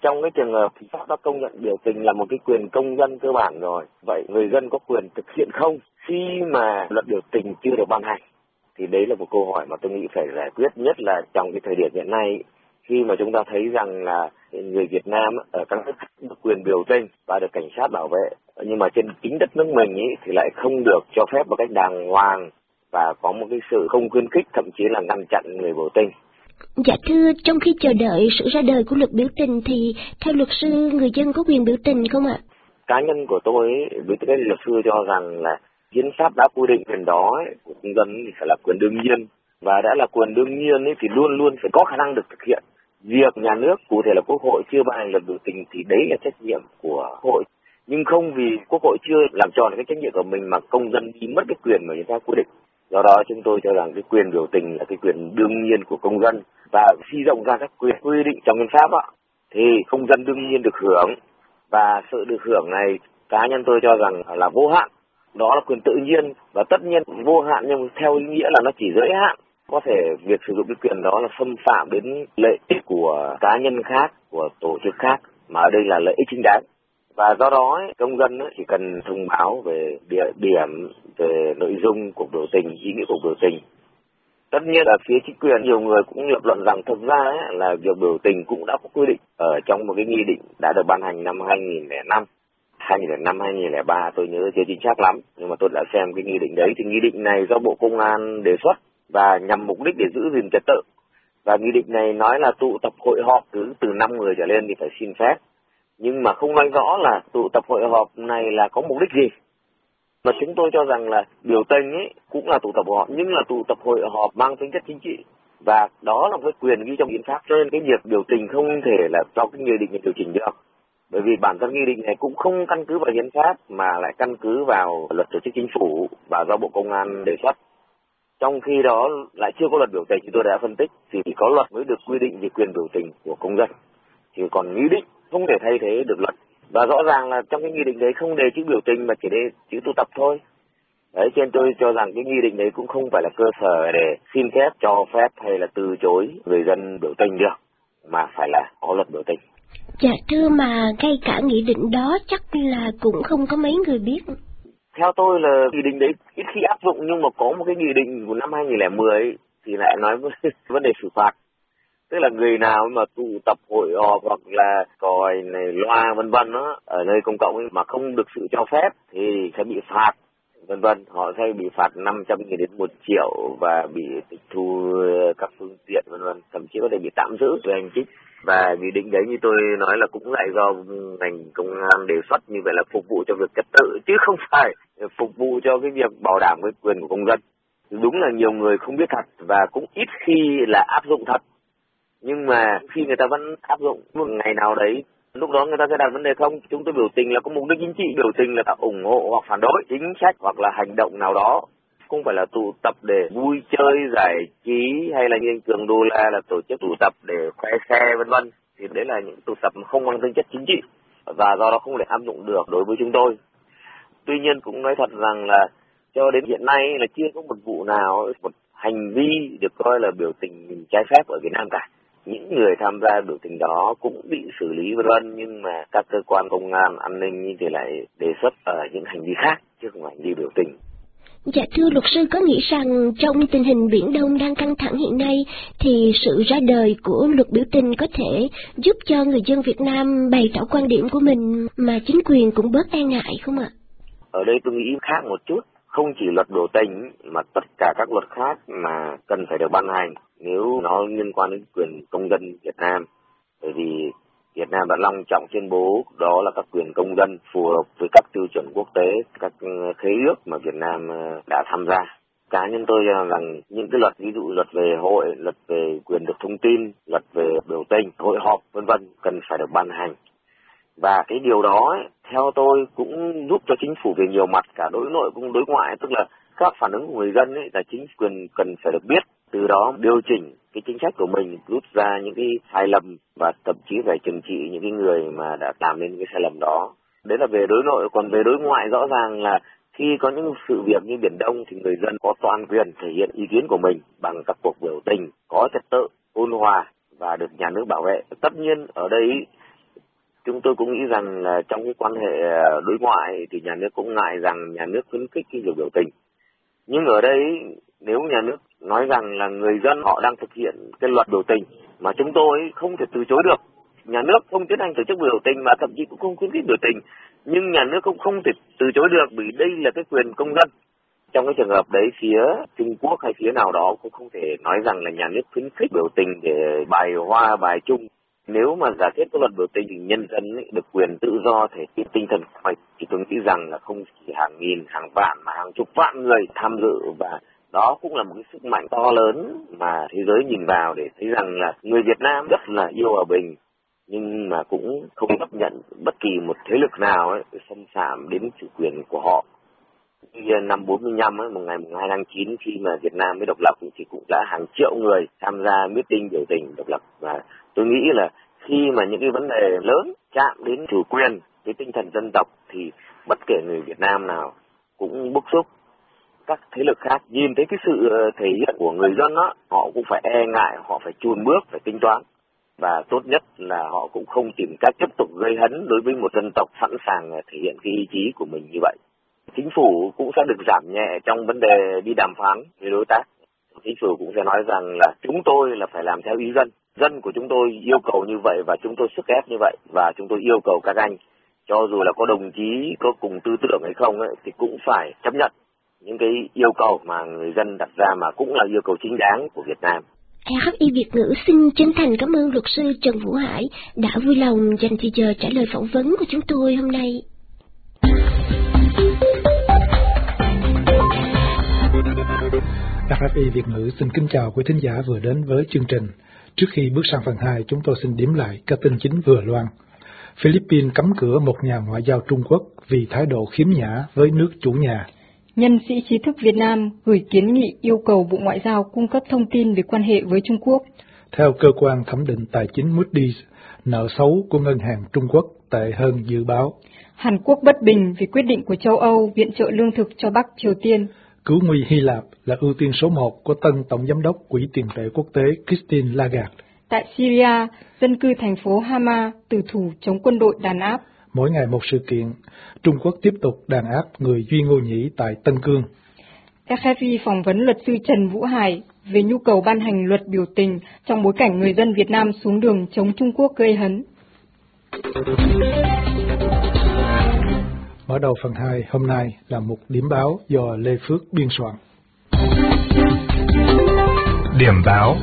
Trong cái trường hợp thì Pháp đã công nhận biểu tình là một cái quyền công dân cơ bản rồi. Vậy người dân có quyền thực hiện không khi mà luật biểu tình chưa được ban hành? Thì đấy là một câu hỏi mà tôi nghĩ phải giải quyết, nhất là trong cái thời điểm hiện nay, khi mà chúng ta thấy rằng là người Việt Nam ở các nước được quyền biểu tình và được cảnh sát bảo vệ, nhưng mà trên chính đất nước mình ý, thì lại không được cho phép một cách đàng hoàng và có một cái sự không khuyến khích, thậm chí là ngăn chặn người biểu tình. Dạ thưa, trong khi chờ đợi sự ra đời của luật biểu tình thì theo luật sư, người dân có quyền biểu tình không ạ? Cá nhân của tôi với tư cách luật sư cho rằng là hiến pháp đã quy định quyền đó của công dân thì phải là quyền đương nhiên, và đã là quyền đương nhiên thì luôn luôn phải có khả năng được thực hiện. Việc nhà nước, cụ thể là Quốc hội chưa ban hành luật biểu tình thì đấy là trách nhiệm của Quốc hội, nhưng không vì Quốc hội chưa làm tròn cái trách nhiệm của mình mà công dân đi mất cái quyền mà hiến pháp quy định. Do đó chúng tôi cho rằng cái quyền biểu tình là cái quyền đương nhiên của công dân, và suy rộng ra các quyền quy định trong hiến pháp thì công dân đương nhiên được hưởng, và sự được hưởng này cá nhân tôi cho rằng là vô hạn. Đó là quyền tự nhiên, và tất nhiên vô hạn nhưng theo ý nghĩa là nó chỉ giới hạn. Có thể việc sử dụng cái quyền đó là xâm phạm đến lợi ích của cá nhân khác, của tổ chức khác, mà ở đây là lợi ích chính đáng. Và do đó công dân chỉ cần thông báo về địa điểm, về nội dung cuộc biểu tình, ý nghĩa cuộc biểu tình. Tất nhiên là phía chính quyền nhiều người cũng lập luận rằng thực ra là việc biểu tình cũng đã có quy định ở trong một cái nghị định đã được ban hành năm 2005. 2003 tôi nhớ chưa chính xác lắm, nhưng mà tôi đã xem cái nghị định đấy. Thì nghị định này do Bộ Công an đề xuất và nhằm mục đích để giữ gìn trật tự. Và nghị định này nói là tụ tập hội họp từ 5 người trở lên thì phải xin phép, nhưng mà không nói rõ là tụ tập hội họp này là có mục đích gì. Mà chúng tôi cho rằng là biểu tình cũng là tụ tập hội họp, nhưng là tụ tập hội họp mang tính chất chính trị, và đó là một cái quyền ghi trong hiến pháp, cho nên cái việc biểu tình không thể là do cái nghị định này điều chỉnh được. Bởi vì bản thân nghị định này cũng không căn cứ vào hiến pháp mà lại căn cứ vào luật tổ chức chính phủ và do Bộ Công an đề xuất. Trong khi đó lại chưa có luật biểu tình, thì tôi đã phân tích thì chỉ có luật mới được quy định về quyền biểu tình của công dân, thì còn nghị định không thể thay thế được luật. Và rõ ràng là trong cái nghị định đấy không đề chữ biểu tình mà chỉ đề chữ tụ tập thôi. Đấy, cho nên tôi cho rằng cái nghị định đấy cũng không phải là cơ sở để xin phép, cho phép hay là từ chối người dân biểu tình được, mà phải là có luật biểu tình. Dạ thưa, mà ngay cả nghị định đó chắc là cũng không có mấy người biết. Theo tôi là nghị định đấy ít khi áp dụng, nhưng mà có một cái nghị định của năm 2010 thì lại nói vấn đề xử phạt. Tức là người nào mà tụ tập hội họp hoặc là còi này, loa vân vân ở nơi công cộng mà không được sự cho phép thì sẽ bị phạt vân vân. Họ sẽ bị phạt 500.000 đến 1 triệu và bị tịch thu các phương tiện vân vân, thậm chí có thể bị tạm giữ về hành chính. Và nghị định đấy như tôi nói là cũng lại do ngành công an đề xuất, như vậy là phục vụ cho việc trật tự chứ không phải phục vụ cho cái việc bảo đảm cái quyền của công dân. Đúng là nhiều người không biết thật và cũng ít khi là áp dụng thật, nhưng mà khi người ta vẫn áp dụng một ngày nào đấy, lúc đó người ta sẽ đặt vấn đề không, chúng tôi biểu tình là có mục đích chính trị, biểu tình là ta ủng hộ hoặc phản đối chính sách hoặc là hành động nào đó, không phải là tụ tập để vui chơi giải trí hay là như anh Cường Đô La là tổ chức tụ tập để khoe xe vân vân. Thì đấy là những tụ tập không mang tính chất chính trị và do đó không thể áp dụng được đối với chúng tôi. Tuy nhiên cũng nói thật rằng là cho đến hiện nay là chưa có một vụ nào, một hành vi được coi là biểu tình trái phép ở Việt Nam cả. Những người tham gia biểu tình đó cũng bị xử lý vân vân, nhưng mà các cơ quan công an, an ninh thì lại đề xuất ở những hành vi khác chứ không phải hành vi biểu tình. Dạ thưa luật sư, có nghĩ rằng trong tình hình Biển Đông đang căng thẳng hiện nay thì sự ra đời của luật biểu tình có thể giúp cho người dân Việt Nam bày tỏ quan điểm của mình mà chính quyền cũng bớt e ngại không ạ? Ở đây tôi nghĩ khác một chút, không chỉ luật biểu tình mà tất cả các luật khác mà cần phải được ban hành nếu nó liên quan đến quyền công dân Việt Nam. Bởi vì Việt Nam đã long trọng tuyên bố đó là các quyền công dân phù hợp với các tiêu chuẩn quốc tế, các khế ước mà Việt Nam đã tham gia. Cá nhân tôi cho rằng những cái luật, ví dụ luật về hội, luật về quyền được thông tin, luật về biểu tình, hội họp vân vân cần phải được ban hành. Và cái điều đó theo tôi cũng giúp cho chính phủ về nhiều mặt, cả đối nội cũng đối ngoại, tức là các phản ứng của người dân là chính quyền cần phải được biết, từ đó điều chỉnh cái chính sách của mình, rút ra những cái sai lầm và thậm chí phải trừng trị những cái người mà đã làm nên cái sai lầm đó. Đấy là về đối nội. Còn về đối ngoại rõ ràng là khi có những sự việc như Biển Đông thì người dân có toàn quyền thể hiện ý kiến của mình bằng các cuộc biểu tình có trật tự, ôn hòa và được nhà nước bảo vệ. Tất nhiên ở đây Chúng tôi cũng nghĩ rằng là trong cái quan hệ đối ngoại thì nhà nước cũng ngại rằng nhà nước khuyến khích cái việc biểu tình. Nhưng ở đây nếu nhà nước nói rằng là người dân họ đang thực hiện cái luật biểu tình mà chúng tôi không thể từ chối được. Nhà nước không tiến hành tổ chức biểu tình mà thậm chí cũng không khuyến khích biểu tình. Nhưng nhà nước cũng không thể từ chối được vì đây là cái quyền công dân. Trong cái trường hợp đấy phía Trung Quốc hay phía nào đó cũng không thể nói rằng là nhà nước khuyến khích biểu tình để bài hoa bài chung. Nếu mà giả thiết cái luật biểu tình thì nhân dân được quyền tự do thể hiện tinh thần của mình thì tôi nghĩ rằng là không chỉ hàng nghìn, hàng vạn mà hàng chục vạn người tham dự, và đó cũng là một cái sức mạnh to lớn mà thế giới nhìn vào để thấy rằng là người Việt Nam rất là yêu hòa bình, nhưng mà cũng không chấp nhận bất kỳ một thế lực nào xâm phạm đến chủ quyền của họ. Năm 45 một ngày 2 tháng 9 khi mà Việt Nam mới độc lập thì cũng đã hàng triệu người tham gia meeting biểu tình độc lập, và tôi nghĩ là khi mà những cái vấn đề lớn chạm đến chủ quyền, cái tinh thần dân tộc thì bất kể người Việt Nam nào cũng bức xúc. Các thế lực khác nhìn thấy cái sự thể hiện của người dân đó, họ cũng phải e ngại, họ phải chùn bước, phải tính toán, và tốt nhất là họ cũng không tìm cách tiếp tục gây hấn đối với một dân tộc sẵn sàng thể hiện cái ý chí của mình như vậy. Chính phủ cũng sẽ được giảm nhẹ trong vấn đề đi đàm phán với đối tác. Chính phủ cũng sẽ nói rằng là chúng tôi là phải làm theo ý dân. Dân của chúng tôi yêu cầu như vậy và chúng tôi sức ép như vậy, và chúng tôi yêu cầu các anh, cho dù là có đồng chí có cùng tư tưởng hay không thì cũng phải chấp nhận những cái yêu cầu mà người dân đặt ra, mà cũng là yêu cầu chính đáng của Việt Nam. RFI Việt ngữ xin chân thành cảm ơn luật sư Trần Vũ Hải đã vui lòng dành thời giờ trả lời phỏng vấn của chúng tôi hôm nay. RFI Việt ngữ xin kính chào quý thính giả vừa đến với chương trình. Trước khi bước sang phần 2, chúng tôi xin điểm lại các tin chính vừa loan. Philippines cấm cửa một nhà ngoại giao Trung Quốc vì thái độ khiếm nhã với nước chủ nhà. Nhân sĩ trí thức Việt Nam gửi kiến nghị yêu cầu Bộ Ngoại giao cung cấp thông tin về quan hệ với Trung Quốc. Theo cơ quan thẩm định tài chính Moody's, nợ xấu của ngân hàng Trung Quốc tệ hơn dự báo. Hàn Quốc bất bình vì quyết định của châu Âu viện trợ lương thực cho Bắc Triều Tiên. Cứu nguy Hy Lạp là ưu tiên số 1 của tân Tổng Giám đốc Quỹ tiền tệ quốc tế Christine Lagarde. Tại Syria, dân cư thành phố Hama tử thủ chống quân đội đàn áp. Mỗi ngày một sự kiện, Trung Quốc tiếp tục đàn áp người Duy Ngô Nhĩ tại Tân Cương. RFI phỏng vấn luật sư Trần Vũ Hải về nhu cầu ban hành luật biểu tình trong bối cảnh người dân Việt Nam xuống đường chống Trung Quốc gây hấn. Mở đầu phần 2 hôm nay là một điểm báo do Lê Phước biên soạn. Điểm báo.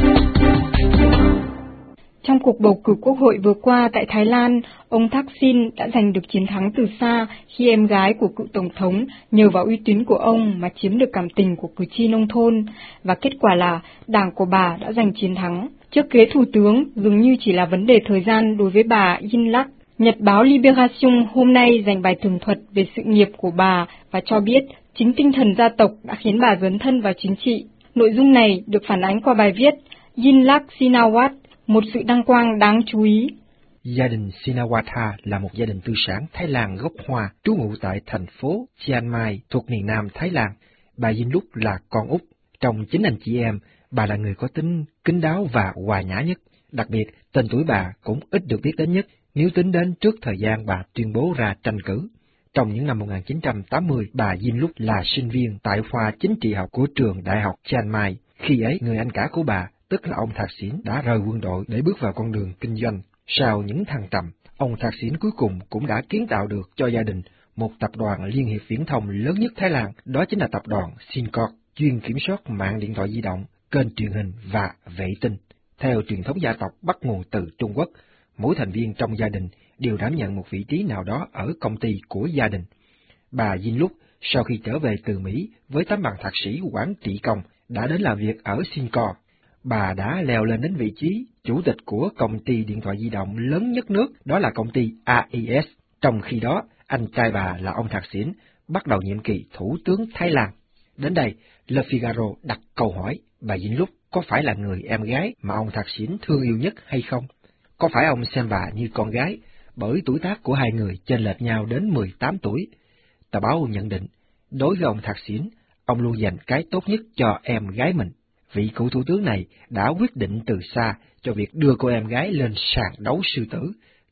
Trong cuộc bầu cử quốc hội vừa qua tại Thái Lan, ông Thaksin đã giành được chiến thắng từ xa khi em gái của cựu tổng thống nhờ vào uy tín của ông mà chiếm được cảm tình của cử tri nông thôn, và kết quả là đảng của bà đã giành chiến thắng. Chiếc ghế thủ tướng dường như chỉ là vấn đề thời gian đối với bà Yingluck. Nhật báo Libération hôm nay dành bài tường thuật về sự nghiệp của bà và cho biết chính tinh thần gia tộc đã khiến bà dấn thân vào chính trị. Nội dung này được phản ánh qua bài viết Yingluck Shinawatra, một sự đăng quang đáng chú ý. Gia đình Shinawatra là một gia đình tư sản Thái Lan gốc Hoa, trú ngụ tại thành phố Chiang Mai thuộc miền Nam Thái Lan. Bà Yingluck là con út. Trong 9 anh chị em, bà là người có tính kín đáo và hòa nhã nhất. Đặc biệt, tên tuổi bà cũng ít được biết đến nhất nếu tính đến trước thời gian bà tuyên bố ra tranh cử. Trong những năm 1980, bà Yingluck là sinh viên tại khoa chính trị học của trường Đại học Chiang Mai. Khi ấy, người anh cả của bà, tức là ông Thaksin, đã rời quân đội để bước vào con đường kinh doanh. Sau những thăng trầm, ông Thaksin cuối cùng cũng đã kiến tạo được cho gia đình một tập đoàn liên hiệp viễn thông lớn nhất Thái Lan, đó chính là tập đoàn Sincorp, chuyên kiểm soát mạng điện thoại di động, kênh truyền hình và vệ tinh. Theo truyền thống gia tộc bắt nguồn từ Trung Quốc, mỗi thành viên trong gia đình đều đảm nhận một vị trí nào đó ở công ty của gia đình. Bà Yingluck sau khi trở về từ Mỹ với tấm bằng thạc sĩ quản trị công đã đến làm việc ở Sincorp. Bà đã leo lên đến vị trí chủ tịch của công ty điện thoại di động lớn nhất nước, đó là công ty AIS. Trong khi đó, anh trai bà là ông Thaksin bắt đầu nhiệm kỳ thủ tướng Thái Lan. Đến đây, Le Figaro đặt câu hỏi, bà Yingluck có phải là người em gái mà ông Thaksin thương yêu nhất hay không? Có phải ông xem bà như con gái, bởi tuổi tác của hai người chênh lệch nhau đến 18 tuổi? Tờ báo nhận định, đối với ông Thaksin, ông luôn dành cái tốt nhất cho em gái mình. Vị cựu thủ tướng này đã quyết định từ xa cho việc đưa cô em gái lên sàn đấu sư tử,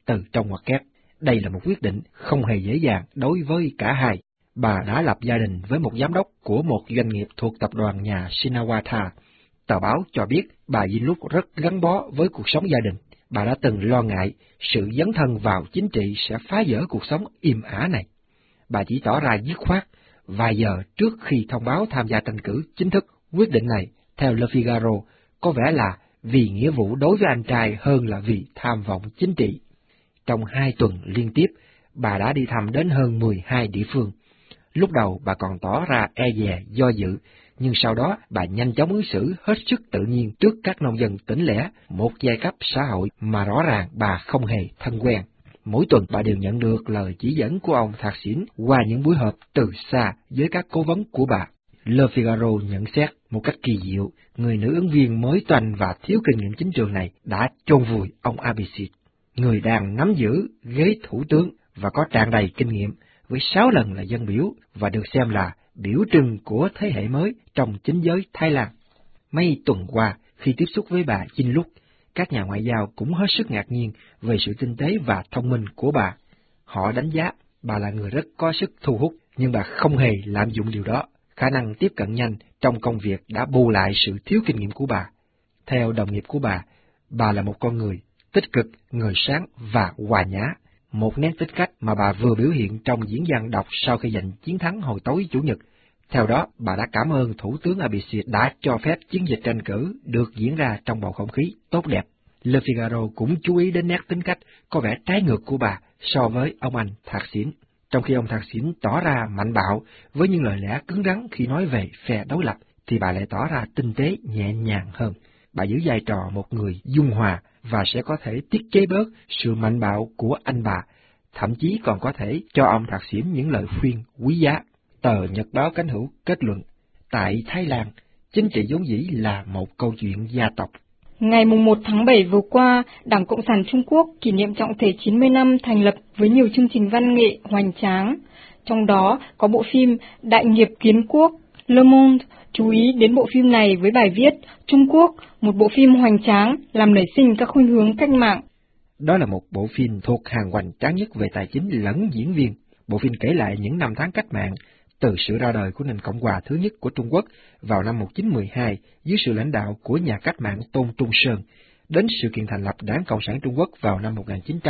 từ trong ngoặc kép. Đây là một quyết định không hề dễ dàng đối với cả hai. Bà đã lập gia đình với một giám đốc của một doanh nghiệp thuộc tập đoàn nhà Shinawatra. Tờ báo cho biết bà Yingluck rất gắn bó với cuộc sống gia đình. Bà đã từng lo ngại sự dấn thân vào chính trị sẽ phá vỡ cuộc sống im ả này. Bà chỉ tỏ ra dứt khoát vài giờ trước khi thông báo tham gia tranh cử chính thức. Quyết định này, theo Le Figaro, có vẻ là vì nghĩa vụ đối với anh trai hơn là vì tham vọng chính trị. Trong 2 tuần liên tiếp, bà đã đi thăm đến hơn 12 địa phương. Lúc đầu bà còn tỏ ra e dè, do dự, nhưng sau đó bà nhanh chóng ứng xử hết sức tự nhiên trước các nông dân tỉnh lẻ, một giai cấp xã hội mà rõ ràng bà không hề thân quen. Mỗi tuần bà đều nhận được lời chỉ dẫn của ông thạc sĩ qua những buổi họp từ xa với các cố vấn của bà. Le Figaro nhận xét một cách kỳ diệu, người nữ ứng viên mới toanh và thiếu kinh nghiệm chính trường này đã chôn vùi ông Abicid, người đang nắm giữ ghế thủ tướng và có tràn đầy kinh nghiệm, với 6 lần là dân biểu và được xem là biểu trưng của thế hệ mới trong chính giới Thái Lan. Mấy tuần qua, khi tiếp xúc với bà Yingluck, các nhà ngoại giao cũng hết sức ngạc nhiên về sự tinh tế và thông minh của bà. Họ đánh giá bà là người rất có sức thu hút, nhưng bà không hề lạm dụng điều đó. Khả năng tiếp cận nhanh trong công việc đã bù lại sự thiếu kinh nghiệm của bà. Theo đồng nghiệp của bà là một con người tích cực, người sáng và hòa nhã, một nét tính cách mà bà vừa biểu hiện trong diễn văn đọc sau khi giành chiến thắng hồi tối Chủ nhật. Theo đó, bà đã cảm ơn Thủ tướng Abicid đã cho phép chiến dịch tranh cử được diễn ra trong bầu không khí tốt đẹp. Le Figaro cũng chú ý đến nét tính cách có vẻ trái ngược của bà so với ông anh thạc sĩ. Trong khi ông thạc sĩ tỏ ra mạnh bạo với những lời lẽ cứng rắn khi nói về phe đối lập, thì bà lại tỏ ra tinh tế, nhẹ nhàng hơn. Bà giữ vai trò một người dung hòa và sẽ có thể tiết chế bớt sự mạnh bạo của anh bà, thậm chí còn có thể cho ông thạc sĩ những lời khuyên quý giá. Tờ Nhật báo Cánh Hữu kết luận, tại Thái Lan, chính trị vốn dĩ là một câu chuyện gia tộc. Ngày 1 tháng 7 vừa qua, Đảng Cộng sản Trung Quốc kỷ niệm trọng thể 90 năm thành lập với nhiều chương trình văn nghệ hoành tráng. Trong đó có bộ phim Đại nghiệp kiến quốc. Le Monde chú ý đến bộ phim này với bài viết Trung Quốc, một bộ phim hoành tráng làm nảy sinh các khuynh hướng cách mạng. Đó là một bộ phim thuộc hàng hoành tráng nhất về tài chính lẫn diễn viên. Bộ phim kể lại những năm tháng cách mạng, từ sự ra đời của nền Cộng hòa thứ nhất của Trung Quốc vào năm 1912 dưới sự lãnh đạo của nhà cách mạng Tôn Trung Sơn, đến sự kiện thành lập Đảng Cộng sản Trung Quốc vào năm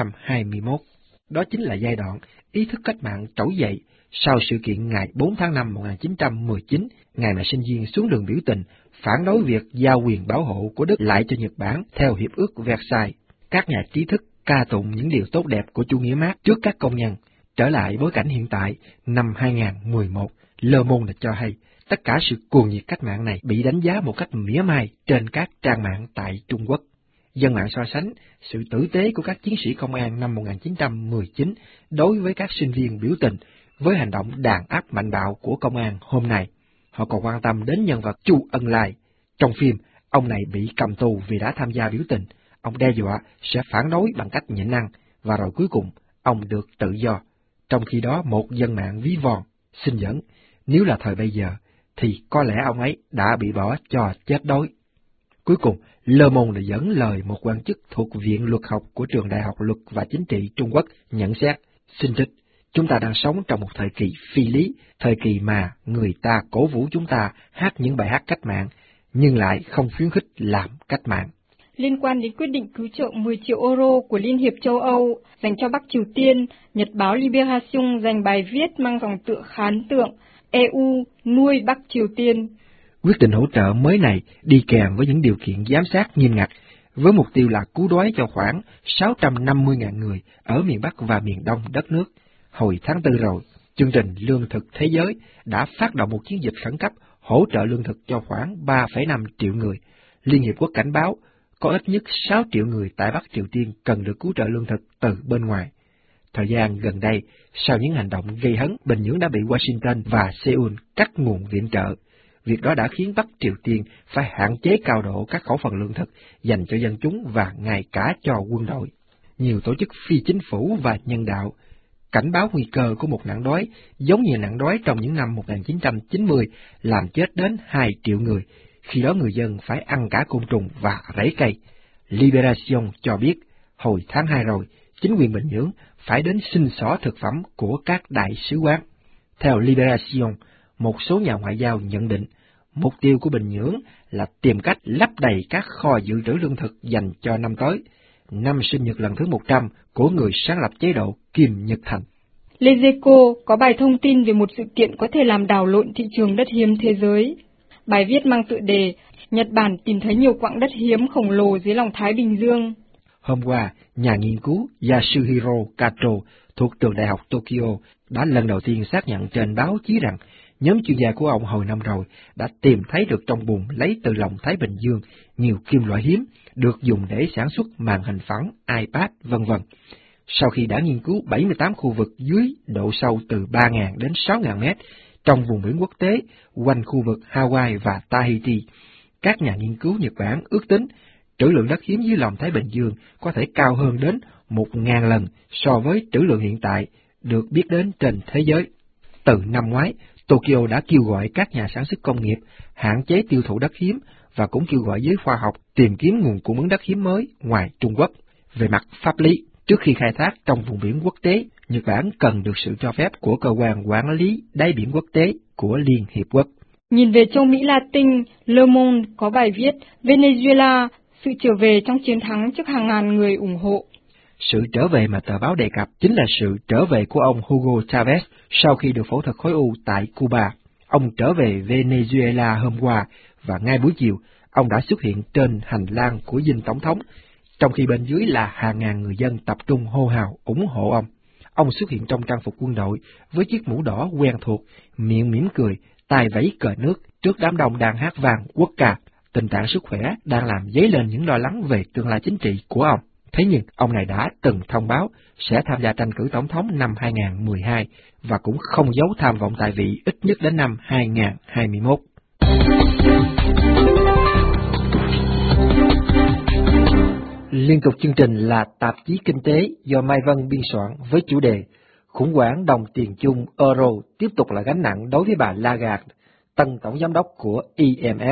1921. Đó chính là giai đoạn ý thức cách mạng trỗi dậy sau sự kiện ngày 4 tháng 5 1919, ngày mà sinh viên xuống đường biểu tình phản đối việc giao quyền bảo hộ của Đức lại cho Nhật Bản theo Hiệp ước Versailles. Các nhà trí thức ca tụng những điều tốt đẹp của chủ nghĩa Mác trước các công nhân. Trở lại bối cảnh hiện tại, năm 2011, Le Monde cho hay tất cả sự cuồng nhiệt cách mạng này bị đánh giá một cách mỉa mai trên các trang mạng tại Trung Quốc. Dân mạng so sánh sự tử tế của các chiến sĩ công an năm 1919 đối với các sinh viên biểu tình với hành động đàn áp mạnh bạo của công an hôm nay. Họ còn quan tâm đến nhân vật Chu Ân Lai. Trong phim, ông này bị cầm tù vì đã tham gia biểu tình. Ông đe dọa sẽ phản đối bằng cách nhịn ăn, và rồi cuối cùng, ông được tự do. Trong khi đó, một dân mạng ví von, xin dẫn, nếu là thời bây giờ, thì có lẽ ông ấy đã bị bỏ cho chết đói. Cuối cùng, Le Monde dẫn lời một quan chức thuộc Viện Luật học của Trường Đại học Luật và Chính trị Trung Quốc nhận xét, xin trích, chúng ta đang sống trong một thời kỳ phi lý, thời kỳ mà người ta cổ vũ chúng ta hát những bài hát cách mạng, nhưng lại không khuyến khích làm cách mạng. Liên quan đến quyết định cứu trợ 10 triệu euro của Liên hiệp châu Âu dành cho Bắc Triều Tiên, Nhật báo Libération dành bài viết mang dòng tựa khá ấn tượng EU nuôi Bắc Triều Tiên. Quyết định hỗ trợ mới này đi kèm với những điều kiện giám sát nghiêm ngặt, với mục tiêu là cứu đói cho khoảng 650.000 người ở miền Bắc và miền Đông đất nước. Hồi tháng 4 rồi, chương trình Lương thực Thế giới đã phát động một chiến dịch khẩn cấp hỗ trợ lương thực cho khoảng 3,5 triệu người. Liên Hiệp Quốc cảnh báo có ít nhất 6 triệu người tại Bắc Triều Tiên cần được cứu trợ lương thực từ bên ngoài. Thời gian gần đây, sau những hành động gây hấn, Bình Nhưỡng đã bị Washington và Seoul cắt nguồn viện trợ. Việc đó đã khiến Bắc Triều Tiên phải hạn chế cao độ các khẩu phần lương thực dành cho dân chúng và ngay cả cho quân đội. Nhiều tổ chức phi chính phủ và nhân đạo cảnh báo nguy cơ của một nạn đói giống như nạn đói trong những năm 1990 làm chết đến 2 triệu người, khi đó người dân phải ăn cả côn trùng và rễ cây. Libération cho biết, hồi tháng 2 rồi, chính quyền Bình Nhưỡng phải đến xin xỏ thực phẩm của các đại sứ quán. Theo Libération, một số nhà ngoại giao nhận định, mục tiêu của Bình Nhưỡng là tìm cách lấp đầy các kho dự trữ lương thực dành cho năm tới, năm sinh nhật lần thứ 100 của người sáng lập chế độ Kim Nhật Thành. Les Echos có bài thông tin về một sự kiện có thể làm đảo lộn thị trường đất hiếm thế giới. Bài viết mang tựa đề Nhật Bản tìm thấy nhiều quặng đất hiếm khổng lồ dưới lòng Thái Bình Dương. Hôm qua, nhà nghiên cứu Yasuhiro Kato thuộc trường Đại học Tokyo đã lần đầu tiên xác nhận trên báo chí rằng nhóm chuyên gia của ông hồi năm rồi đã tìm thấy được trong bùn lấy từ lòng Thái Bình Dương nhiều kim loại hiếm được dùng để sản xuất màn hình phẳng, iPad, v.v. Sau khi đã nghiên cứu 78 khu vực dưới độ sâu từ 3.000 đến 6.000 mét trong vùng biển quốc tế quanh khu vực Hawaii và Tahiti, các nhà nghiên cứu Nhật Bản ước tính trữ lượng đất hiếm dưới lòng Thái Bình Dương có thể cao hơn đến 1.000 lần so với trữ lượng hiện tại được biết đến trên thế giới. Từ năm ngoái, Tokyo đã kêu gọi các nhà sản xuất công nghiệp hạn chế tiêu thụ đất hiếm và cũng kêu gọi giới khoa học tìm kiếm nguồn cung ứng đất hiếm mới ngoài Trung Quốc. Về mặt pháp lý, trước khi khai thác trong vùng biển quốc tế, Nhật Bản cần được sự cho phép của cơ quan quản lý đáy biển quốc tế của Liên Hiệp Quốc. Nhìn về châu Mỹ Latin, Le Monde có bài viết Venezuela, sự trở về trong chiến thắng trước hàng ngàn người ủng hộ. Sự trở về mà tờ báo đề cập chính là sự trở về của ông Hugo Chavez sau khi được phẫu thuật khối u tại Cuba. Ông trở về Venezuela hôm qua và ngay buổi chiều, ông đã xuất hiện trên hành lang của dinh tổng thống, trong khi bên dưới là hàng ngàn người dân tập trung hô hào ủng hộ ông. Ông xuất hiện trong trang phục quân đội với chiếc mũ đỏ quen thuộc, miệng mỉm cười, tay vẫy cờ nước trước đám đông đang hát vang quốc ca. Tình trạng sức khỏe đang làm dấy lên những lo lắng về tương lai chính trị của ông. Thế nhưng, ông này đã từng thông báo sẽ tham gia tranh cử tổng thống năm 2012 và cũng không giấu tham vọng tại vị ít nhất đến năm 2021. Liên tục chương trình là tạp chí kinh tế do Mai Vân biên soạn với chủ đề Khủng hoảng đồng tiền chung euro tiếp tục là gánh nặng đối với bà Lagarde, tân tổng giám đốc của IMF.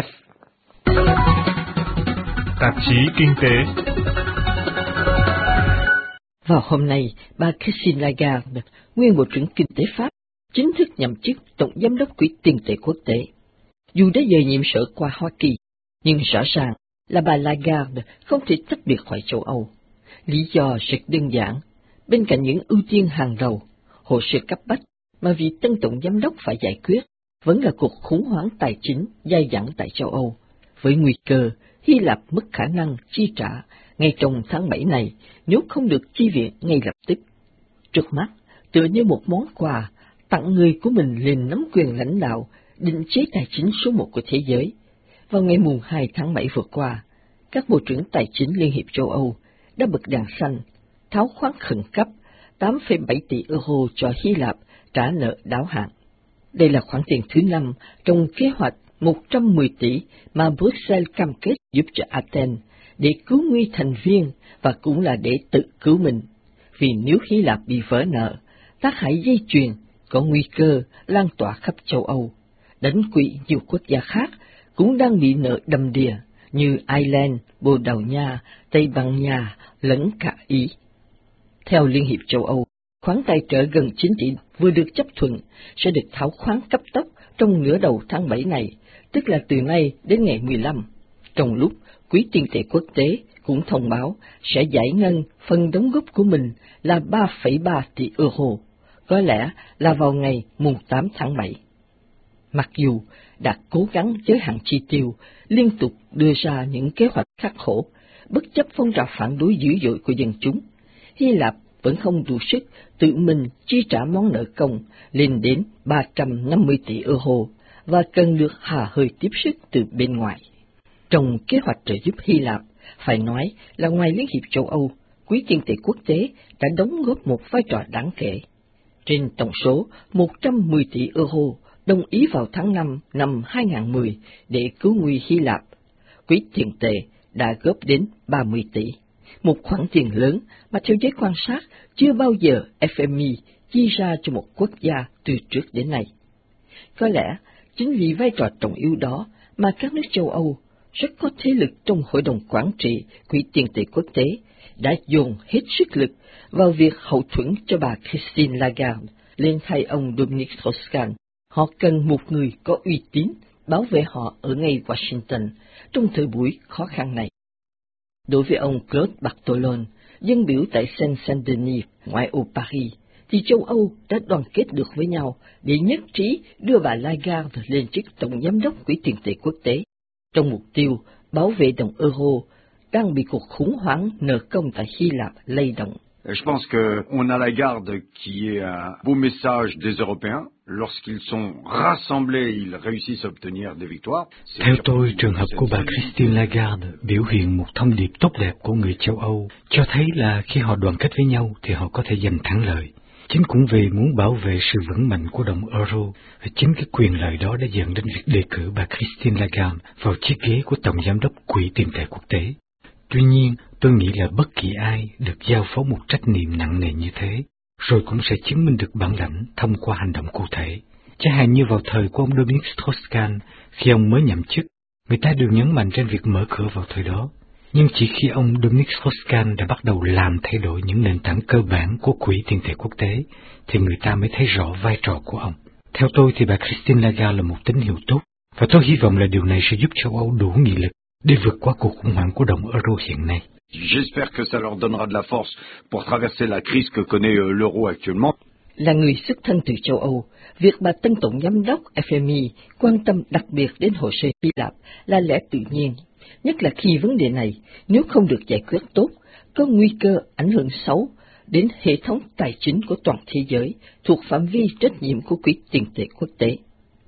Tạp chí kinh tế. Vào hôm nay, bà Christine Lagarde, nguyên Bộ trưởng Kinh tế Pháp, chính thức nhậm chức Tổng Giám đốc Quỹ tiền tệ quốc tế. Dù đã dời nhiệm sở qua Hoa Kỳ, nhưng rõ ràng là bà Lagarde không thể tách biệt khỏi châu Âu. Lý do rất đơn giản, bên cạnh những ưu tiên hàng đầu, hồ sơ cấp bách mà vị tân Tổng Giám đốc phải giải quyết, vẫn là cuộc khủng hoảng tài chính dai dẳng tại châu Âu, với nguy cơ Hy Lạp mất khả năng chi trả ngay trong tháng 7 này nếu không được chi viện ngay lập tức. Trước mắt, tựa như một món quà, tặng người của mình lên nắm quyền lãnh đạo, định chế tài chính số 1 của thế giới. Vào ngày mùng 2 tháng 7 vừa qua, các bộ trưởng tài chính Liên hiệp châu Âu đã bật đèn xanh, tháo khoán khẩn cấp 8,7 tỷ euro cho Hy Lạp trả nợ đáo hạn. Đây là khoản tiền thứ 5 trong kế hoạch 110 tỷ mà Bruxelles cam kết giúp cho Athens để cứu nguy thành viên và cũng là để tự cứu mình. Vì nếu Hy Lạp bị vỡ nợ, tác hại dây chuyền có nguy cơ lan tỏa khắp châu Âu. Đánh quỵ nhiều quốc gia khác cũng đang bị nợ đầm đìa như Ireland, Bồ Đào Nha, Tây Ban Nha lẫn cả Ý. Theo Liên hiệp châu Âu, khoản tài trợ gần 9 tỷ vừa được chấp thuận sẽ được tháo khoán cấp tốc trong nửa đầu tháng 7 này, tức là từ nay đến ngày 15. Trong lúc Quỹ tiền tệ quốc tế cũng thông báo sẽ giải ngân phần đóng góp của mình là 3,3 tỷ euro, có lẽ là vào ngày mùng 8 tháng 7. Mặc dù đã cố gắng giới hạn chi tiêu, liên tục đưa ra những kế hoạch khắc khổ, bất chấp phong trào phản đối dữ dội của dân chúng, Hy Lạp vẫn không đủ sức tự mình chi trả món nợ công lên đến 350 tỷ euro và cần được hà hơi tiếp sức từ bên ngoài. Trong kế hoạch trợ giúp Hy Lạp, phải nói là ngoài Liên hiệp châu Âu, Quỹ tiền tệ quốc tế đã đóng góp một vai trò đáng kể. Trên tổng số 110 tỷ euro đồng ý vào tháng 5 năm 2010 để cứu nguy Hy Lạp, Quỹ tiền tệ đã góp đến 30 tỷ, một khoản tiền lớn mà theo giới quan sát chưa bao giờ FMI chi ra cho một quốc gia từ trước đến nay. Có lẽ chính vì vai trò trọng yếu đó mà các nước châu Âu, rất có thế lực trong Hội đồng Quản trị Quỹ tiền tệ quốc tế đã dồn hết sức lực vào việc hậu thuẫn cho bà Christine Lagarde lên thay ông Dominique Strauss-Kahn. Họ cần một người có uy tín bảo vệ họ ở ngay Washington trong thời buổi khó khăn này. Đối với ông Claude Bartolone, dân biểu tại Saint-Denis, ngoại ô Paris, thì châu Âu đã đoàn kết được với nhau để nhất trí đưa bà Lagarde lên chức tổng giám đốc Quỹ tiền tệ quốc tế, trong mục tiêu bảo vệ đồng euro đang bị cuộc khủng hoảng nợ công tại Hy Lạp lay động. Je pense qu'on a Lagarde qui est un beau message des Européens. Lorsqu'ils sont rassemblés, ils réussissent à obtenir des victoires. Theo tôi, trường hợp của bà Christine Lagarde biểu hiện một thông điệp tốt đẹp của người châu Âu, cho thấy là khi họ đoàn kết với nhau thì họ có thể giành thắng lợi. Chính cũng vì muốn bảo vệ sự vững mạnh của đồng euro, chính cái quyền lợi đó đã dẫn đến việc đề cử bà Christine Lagarde vào chiếc ghế của Tổng Giám đốc Quỹ tiền tệ quốc tế. Tuy nhiên, tôi nghĩ là bất kỳ ai được giao phó một trách nhiệm nặng nề như thế, rồi cũng sẽ chứng minh được bản lãnh thông qua hành động cụ thể. Chẳng hạn như vào thời của ông Dominique Strauss-Kahn, khi ông mới nhậm chức, người ta đều nhấn mạnh trên việc mở cửa vào thời đó. Nhưng chỉ khi ông Dominique Strauss-Kahn đã bắt đầu làm thay đổi những nền tảng cơ bản của Quỹ tiền tệ quốc tế, thì người ta mới thấy rõ vai trò của ông. Theo tôi thì bà Christine Lagarde là một tín hiệu tốt, và tôi hy vọng là điều này sẽ giúp châu Âu đủ nghị lực để vượt qua cuộc khủng hoảng của đồng euro hiện nay. J'espère que ça leur donnera de la force pour traverser la crise que connaît l'euro actuellement. Là người xuất thân từ châu Âu, việc bà tân tổng giám đốc FMI quan tâm đặc biệt đến hồ sơ Hy Lạp là lẽ tự nhiên, nhất là khi vấn đề này nếu không được giải quyết tốt, có nguy cơ ảnh hưởng xấu đến hệ thống tài chính của toàn thế giới thuộc phạm vi trách nhiệm của Quỹ tiền tệ quốc tế.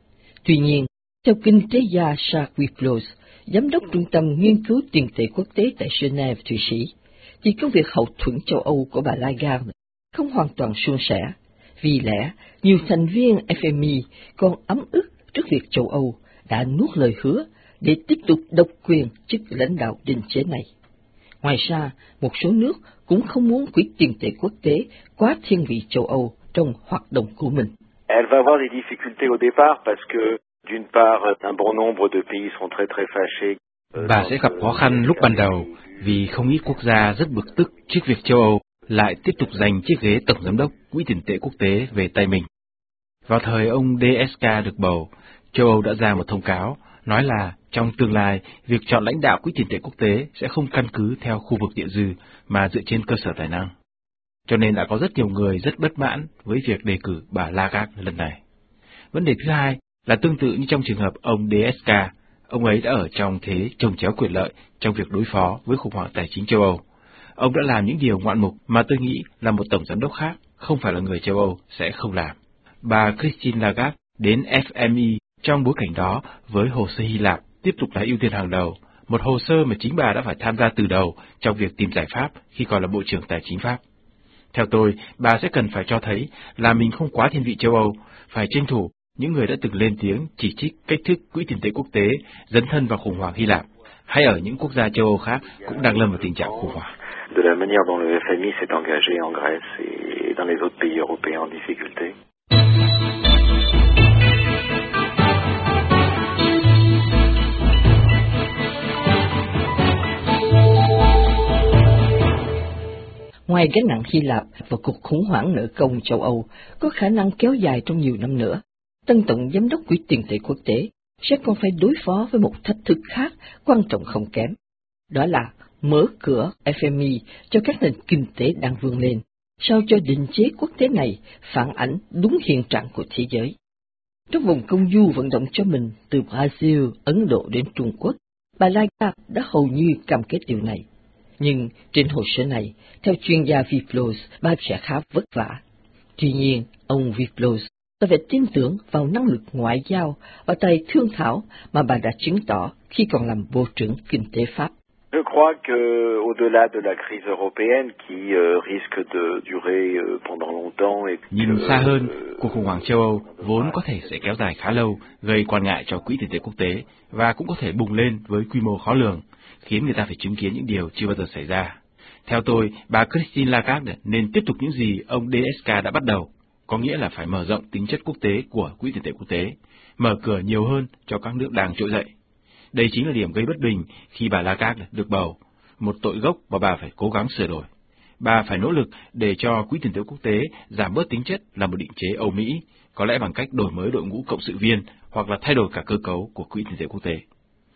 Tuy nhiên, theo kinh tế gia Jacques Wiplos, Giám đốc Trung tâm Nghiên cứu Tiền tệ Quốc tế tại Geneva, Thụy Sĩ, thì công việc hậu thuẫn châu Âu của bà Lagarde không hoàn toàn suôn sẻ, vì lẽ nhiều thành viên FMI còn ấm ức trước việc châu Âu đã nuốt lời hứa để tiếp tục độc quyền chức lãnh đạo định chế này. Ngoài ra, một số nước cũng không muốn Quỹ tiền tệ quốc tế quá thiên vị châu Âu trong hoạt động của mình. Elle va avoir des difficultés au départ parce que d'une part, un bon nombre de pays sont très fâchés. Bà sẽ gặp khó khăn lúc ban đầu vì không ít quốc gia rất bực tức trước việc châu Âu lại tiếp tục giành chiếc ghế tổng giám đốc Quỹ tiền tệ quốc tế về tay mình. Vào thời ông DSK được bầu, châu Âu đã ra một thông cáo nói là trong tương lai, việc chọn lãnh đạo Quỹ tiền tệ quốc tế sẽ không căn cứ theo khu vực địa dư mà dựa trên cơ sở tài năng. Cho nên đã có rất nhiều người rất bất mãn với việc đề cử bà Lagarde lần này. Vấn đề thứ hai là tương tự như trong trường hợp ông DSK, ông ấy đã ở trong thế chồng chéo quyền lợi trong việc đối phó với khủng hoảng tài chính châu Âu. Ông đã làm những điều ngoạn mục mà tôi nghĩ là một tổng giám đốc khác, không phải là người châu Âu, sẽ không làm. Bà Christine Lagarde đến FMI trong bối cảnh đó với hồ sơ Hy Lạp tiếp tục là ưu tiên hàng đầu, một hồ sơ mà chính bà đã phải tham gia từ đầu trong việc tìm giải pháp khi còn là Bộ trưởng Tài chính Pháp. Theo tôi, bà sẽ cần phải cho thấy là mình không quá thiên vị châu Âu, phải tranh thủ những người đã từng lên tiếng chỉ trích cách thức Quỹ tiền tệ quốc tế dấn thân vào khủng hoảng Hy Lạp, hay ở những quốc gia châu Âu khác cũng đang lâm vào tình trạng khủng hoảng. De la manière dont le FMI s'est engagé en Grèce et dans les autres pays européens en difficulté. Ngoài gánh nặng Hy Lạp và cuộc khủng hoảng nợ công châu Âu có khả năng kéo dài trong nhiều năm nữa, tân tổng giám đốc Quỹ tiền tệ quốc tế sẽ còn phải đối phó với một thách thức khác quan trọng không kém. Đó là mở cửa FMI cho các nền kinh tế đang vươn lên, sao cho định chế quốc tế này phản ảnh đúng hiện trạng của thế giới. Trong vòng công du vận động cho mình từ Brazil, Ấn Độ đến Trung Quốc, bà Lagarde đã hầu như cam kết điều này. Nhưng trên hồ sơ này, theo chuyên gia Wiplos, bà sẽ khá vất vả. Tuy nhiên, ông Wiplos ta phải tin tưởng vào năng lực ngoại giao và tài thương thảo mà bà đã chứng tỏ khi còn làm Bộ trưởng Kinh tế Pháp. Je crois que au-delà de la crise européenne qui risque de durer pendant longtemps et nhìn xa hơn, cuộc khủng hoảng châu Âu vốn có thể sẽ kéo dài khá lâu, gây quan ngại cho Quỹ tiền tệ quốc tế và cũng có thể bùng lên với quy mô khó lường, khiến người ta phải chứng kiến những điều chưa bao giờ xảy ra. Theo tôi, bà Christine Lagarde nên tiếp tục những gì ông DSK đã bắt đầu, có nghĩa là phải mở rộng tính chất quốc tế của Quỹ tiền tệ quốc tế, mở cửa nhiều hơn cho các nước đang trỗi dậy. Đây chính là điểm gây bất bình khi bà Lagarde được bầu, một tội gốc mà bà phải cố gắng sửa đổi. Bà phải nỗ lực để cho Quỹ tiền tệ quốc tế giảm bớt tính chất là một định chế Âu Mỹ, có lẽ bằng cách đổi mới đội ngũ cộng sự viên hoặc là thay đổi cả cơ cấu của Quỹ tiền tệ quốc tế.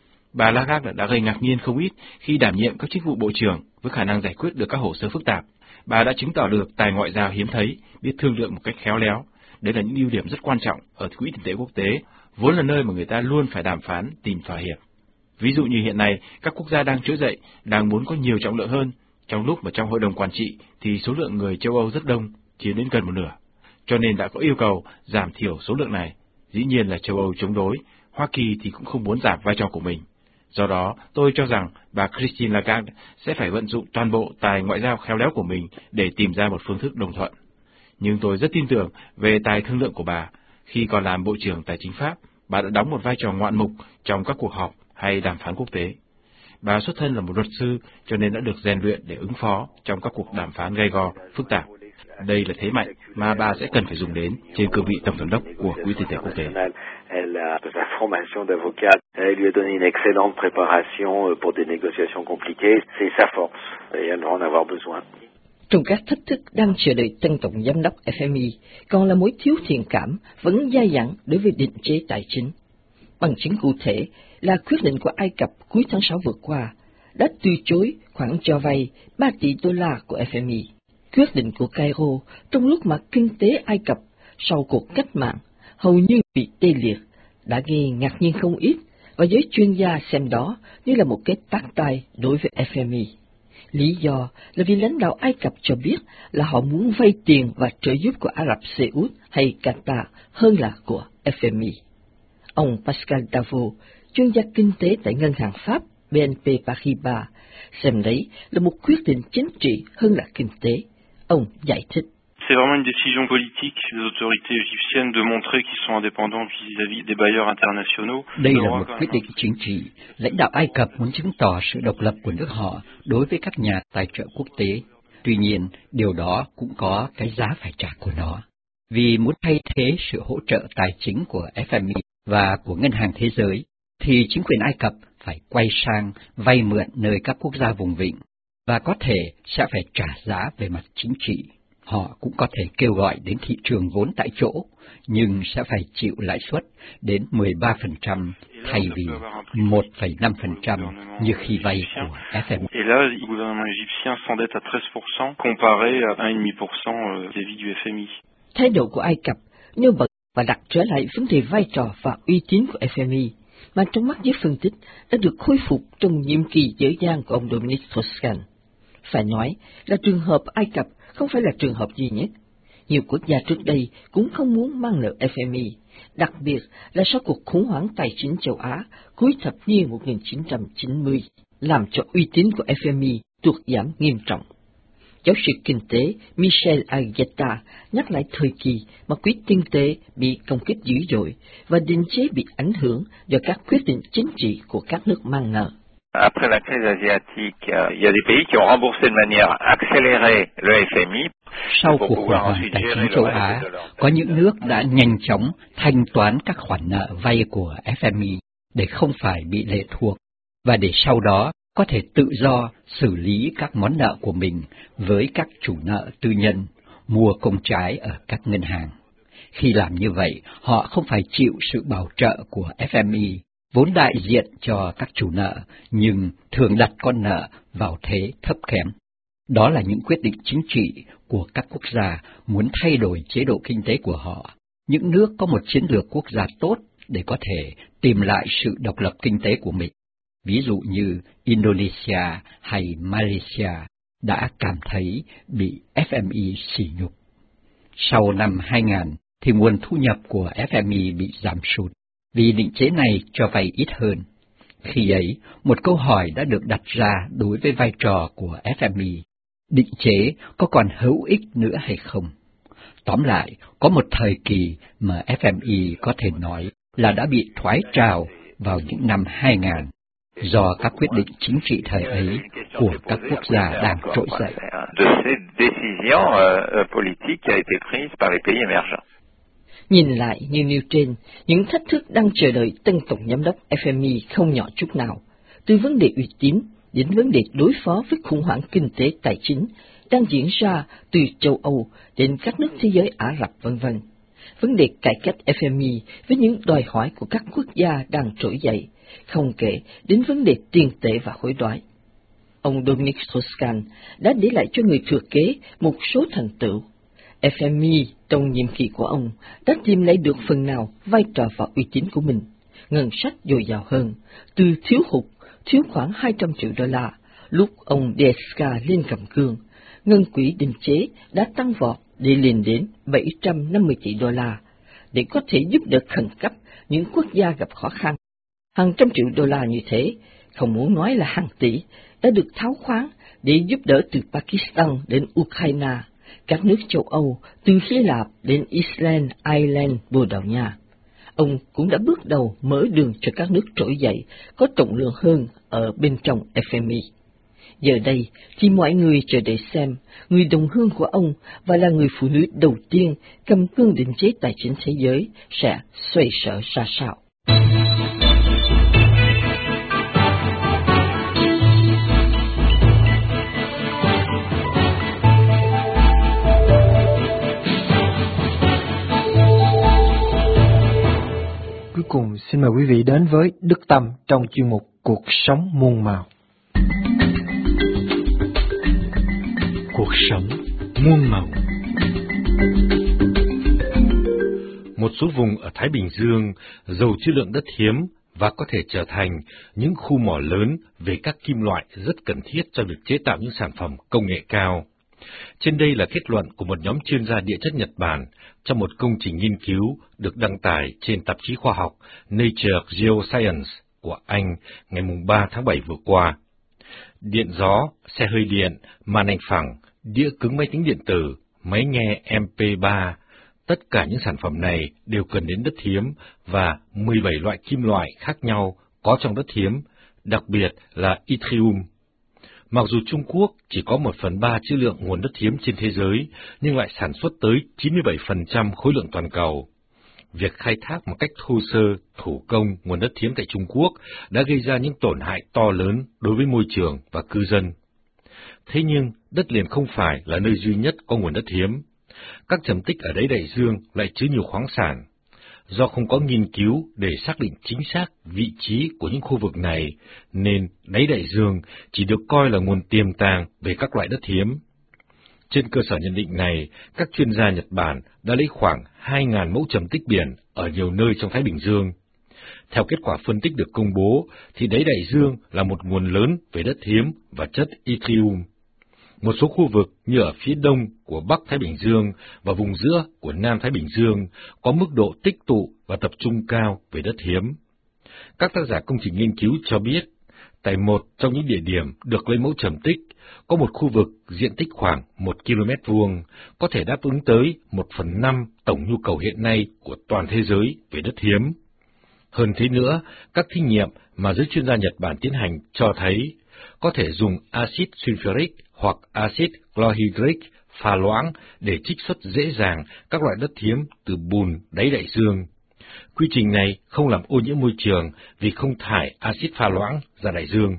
Bà Lagarde đã gây ngạc nhiên không ít khi đảm nhiệm các chức vụ bộ trưởng với khả năng giải quyết được các hồ sơ phức tạp. Bà đã chứng tỏ được tài ngoại giao hiếm thấy, biết thương lượng một cách khéo léo. Đây là những ưu điểm rất quan trọng ở Quỹ tiền tệ quốc tế, vốn là nơi mà người ta luôn phải đàm phán, tìm thỏa hiệp. Ví dụ như hiện nay, các quốc gia đang trỗi dậy, đang muốn có nhiều trọng lượng hơn, trong lúc mà trong hội đồng quản trị thì số lượng người châu Âu rất đông, chiếm đến gần một nửa. Cho nên đã có yêu cầu giảm thiểu số lượng này. Dĩ nhiên là châu Âu chống đối, Hoa Kỳ thì cũng không muốn giảm vai trò của mình. Do đó, tôi cho rằng bà Christine Lagarde sẽ phải vận dụng toàn bộ tài ngoại giao khéo léo của mình để tìm ra một phương thức đồng thuận. Nhưng tôi rất tin tưởng về tài thương lượng của bà. Khi còn làm Bộ trưởng Tài chính Pháp, bà đã đóng một vai trò ngoạn mục trong các cuộc họp hay đàm phán quốc tế. Bà xuất thân là một luật sư, cho nên đã được rèn luyện để ứng phó trong các cuộc đàm phán gay go, phức tạp. Đây là thế mạnh mà bà sẽ cần phải dùng đến trên cương vị tổng giám đốc của Quỹ tiền tệ quốc tế. Elle a sa formation d'avocat, elle lui a donné une excellente préparation pour des négociations compliquées, c'est sa force et elle va en avoir besoin. Trong các thách thức đang chờ đợi tân tổng giám đốc FMI, còn là mối thiếu thiện cảm vẫn dai dẳng đối với định chế tài chính. Bằng chứng cụ thể là quyết định của Ai Cập cuối tháng 6 vừa qua đã từ chối khoản cho vay 3 tỷ đô la của FMI. Quyết định của Cairo trong lúc mà kinh tế Ai Cập sau cuộc cách mạng hầu như bị tê liệt đã gây ngạc nhiên không ít, và giới chuyên gia xem đó như là một cái tát tai đối với FMI. Lý do là vì lãnh đạo Ai Cập cho biết là họ muốn vay tiền và trợ giúp của Ả Rập Xê Út hay Qatar hơn là của FMI. Ông Pascal Davot, chuyên gia kinh tế tại ngân hàng Pháp BNP Paribas, xem đấy là một quyết định chính trị hơn là kinh tế. Ông giải thích. C'est vraiment une décision politique des autorités égyptiennes de montrer qu'ils sont indépendants vis-à-vis des bailleurs internationaux. Đây là một quyết định chính trị. Lãnh đạo Ai Cập muốn chứng tỏ sự độc lập của nước họ đối với các nhà tài trợ quốc tế. Tuy nhiên, điều đó cũng có cái giá phải trả của nó. Vì muốn thay thế sự hỗ trợ tài chính của FMI và của Ngân hàng Thế giới, thì chính quyền Ai Cập phải quay sang vay mượn nơi các quốc gia vùng vịnh, và có thể sẽ phải trả giá về mặt chính trị. Họ cũng có thể kêu gọi đến thị trường vốn tại chỗ, nhưng sẽ phải chịu lãi suất đến 13% thay vì 1,5% như khi vay của FMI. Et là, le gouvernement égyptien s'endette à 13% comparé à 1,5% vis-à-vis du FMI. Thái độ của Ai Cập nêu bật và đặt trở lại vấn đề vai trò và uy tín của FMI, mà trong mắt giới phân tích đã được khôi phục trong nhiệm kỳ dở dang của ông Dominic Strauss-Kahn. Phải nói là trường hợp Ai Cập không phải là trường hợp duy nhất. Nhiều quốc gia trước đây cũng không muốn mang nợ FMI, đặc biệt là sau cuộc khủng hoảng tài chính châu Á cuối thập niên 1990, làm cho uy tín của FMI tụt giảm nghiêm trọng. Giáo sư kinh tế Michel Argueta nhắc lại thời kỳ mà quỹ tiền tệ bị công kích dữ dội và định chế bị ảnh hưởng do các quyết định chính trị của các nước mang nợ. Après la crise asiatique, il y a des pays qui ont remboursé de manière accélérée le FMI. Sau cuộc khủng hoảng tài chính châu Á, có những nước đã nhanh chóng thanh toán các khoản nợ vay của FMI để không phải bị lệ thuộc, và để sau đó có thể tự do xử lý các món nợ của mình với các chủ nợ tư nhân, mua công trái ở các ngân hàng. Khi làm như vậy, họ không phải chịu sự bảo trợ của FMI, vốn đại diện cho các chủ nợ, nhưng thường đặt con nợ vào thế thấp kém. Đó là những quyết định chính trị của các quốc gia muốn thay đổi chế độ kinh tế của họ. Những nước có một chiến lược quốc gia tốt để có thể tìm lại sự độc lập kinh tế của mình. Ví dụ như Indonesia hay Malaysia đã cảm thấy bị FMI sỉ nhục. Sau năm 2000 thì nguồn thu nhập của FMI bị giảm sút vì định chế này cho vay ít hơn. Khi ấy, một câu hỏi đã được đặt ra đối với vai trò của FMI. Định chế có còn hữu ích nữa hay không? Tóm lại, có một thời kỳ mà FMI có thể nói là đã bị thoái trào vào những năm 2000 do các quyết định chính trị thời ấy của các quốc gia đang trỗi dậy. Nhìn lại như nêu trên, những thách thức đang chờ đợi tân tổng giám đốc FMI không nhỏ chút nào, từ vấn đề uy tín đến vấn đề đối phó với khủng hoảng kinh tế tài chính đang diễn ra từ châu Âu đến các nước thế giới Ả Rập v.v. Vấn đề cải cách FMI với những đòi hỏi của các quốc gia đang trỗi dậy, không kể đến vấn đề tiền tệ và hối đoái. Ông Dominic Strauss-Kahn đã để lại cho người thừa kế một số thành tựu. FMI trong nhiệm kỳ của ông đã tìm lấy được phần nào vai trò và uy tín của mình, ngân sách dồi dào hơn, từ thiếu khoảng 200 triệu đô la lúc ông DSK lên cầm cương, ngân quỹ định chế đã tăng vọt để lên đến 750 tỷ đô la, để có thể giúp đỡ khẩn cấp những quốc gia gặp khó khăn. Hàng trăm triệu đô la như thế, không muốn nói là hàng tỷ, đã được tháo khoáng để giúp đỡ từ Pakistan đến Ukraine, các nước châu Âu, từ Hy Lạp đến Iceland, Ireland, Bồ Đào Nha. Ông cũng đã bước đầu mở đường cho các nước trỗi dậy, có trọng lượng hơn ở bên trong FMI. Giờ đây thì mọi người chờ đợi xem người đồng hương của ông và là người phụ nữ đầu tiên cầm cương định chế tài chính thế giới sẽ xoay sở ra sao. Cuối cùng xin mời quý vị đến với Đức Tâm trong chuyên mục Cuộc sống muôn màu. Cuộc sống muôn màu. Một số vùng ở Thái Bình Dương giàu trữ lượng đất hiếm và có thể trở thành những khu mỏ lớn về các kim loại rất cần thiết cho việc chế tạo những sản phẩm công nghệ cao. Trên đây là kết luận của một nhóm chuyên gia địa chất Nhật Bản trong một công trình nghiên cứu được đăng tải trên tạp chí khoa học Nature Geoscience của Anh ngày 3 tháng 7 vừa qua. Điện gió, xe hơi điện, màn ảnh phẳng, đĩa cứng máy tính điện tử, máy nghe MP3, tất cả những sản phẩm này đều cần đến đất hiếm và 17 loại kim loại khác nhau có trong đất hiếm, đặc biệt là yttrium. Mặc dù Trung Quốc chỉ có 1/3 trữ lượng nguồn đất hiếm trên thế giới, nhưng lại sản xuất tới 97% khối lượng toàn cầu. Việc khai thác một cách thô sơ, thủ công nguồn đất hiếm tại Trung Quốc đã gây ra những tổn hại to lớn đối với môi trường và cư dân. Thế nhưng, đất liền không phải là nơi duy nhất có nguồn đất hiếm. Các trầm tích ở đáy đại dương lại chứa nhiều khoáng sản. Do không có nghiên cứu để xác định chính xác vị trí của những khu vực này, nên đáy đại dương chỉ được coi là nguồn tiềm tàng về các loại đất hiếm. Trên cơ sở nhận định này, các chuyên gia Nhật Bản đã lấy khoảng 2.000 mẫu trầm tích biển ở nhiều nơi trong Thái Bình Dương. Theo kết quả phân tích được công bố, thì đáy đại dương là một nguồn lớn về đất hiếm và chất yttrium. Một số khu vực như ở phía đông của Bắc Thái Bình Dương và vùng giữa của Nam Thái Bình Dương có mức độ tích tụ và tập trung cao về đất hiếm. Các tác giả công trình nghiên cứu cho biết, tại một trong những địa điểm được lấy mẫu trầm tích, có một khu vực diện tích khoảng 1 km vuông, có thể đáp ứng tới 1/5 tổng nhu cầu hiện nay của toàn thế giới về đất hiếm. Hơn thế nữa, các thí nghiệm mà giới chuyên gia Nhật Bản tiến hành cho thấy có thể dùng axit sulfuric hoặc axit chlorhydric pha loãng để trích xuất dễ dàng các loại đất hiếm từ bùn đáy đại dương. Quy trình này không làm ô nhiễm môi trường vì không thải axit pha loãng ra đại dương.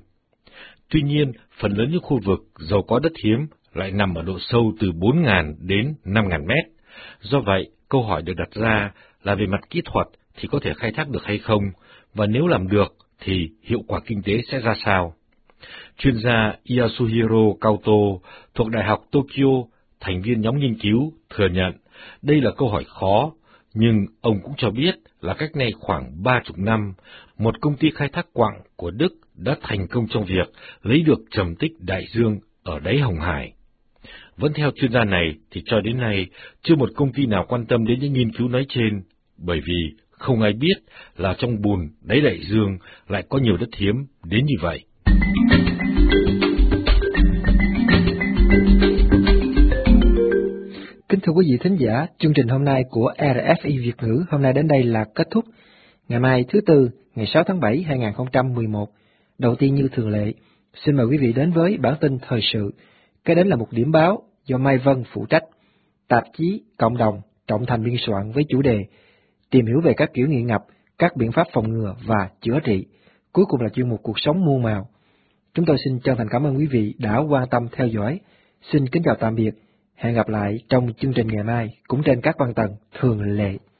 Tuy nhiên, phần lớn những khu vực giàu có đất hiếm lại nằm ở độ sâu từ 4.000 đến 5.000 mét. Do vậy, câu hỏi được đặt ra là về mặt kỹ thuật thì có thể khai thác được hay không, và nếu làm được thì hiệu quả kinh tế sẽ ra sao? Chuyên gia Yasuhiro Kaoto thuộc Đại học Tokyo, thành viên nhóm nghiên cứu, thừa nhận đây là câu hỏi khó, nhưng ông cũng cho biết là cách đây khoảng 30 năm, một công ty khai thác quặng của Đức đã thành công trong việc lấy được trầm tích đại dương ở đáy Hồng Hải. Vẫn theo chuyên gia này thì cho đến nay chưa một công ty nào quan tâm đến những nghiên cứu nói trên, bởi vì không ai biết là trong bùn đáy đại dương lại có nhiều đất hiếm đến như vậy. Kính thưa quý vị thính giả, chương trình hôm nay của RFI Việt ngữ hôm nay đến đây là kết thúc. Ngày mai thứ Tư, ngày 6 tháng 7, 2011, đầu tiên như thường lệ, xin mời quý vị đến với bản tin thời sự. Kế đến là một điểm báo do Mai Vân phụ trách, tạp chí Cộng đồng trọng thành biên soạn với chủ đề tìm hiểu về các kiểu nghiện ngập, các biện pháp phòng ngừa và chữa trị. Cuối cùng là chuyên mục Cuộc sống muôn màu. Chúng tôi xin chân thành cảm ơn quý vị đã quan tâm theo dõi. Xin kính chào tạm biệt. Hẹn gặp lại trong chương trình ngày mai cũng trên các băng tần thường lệ.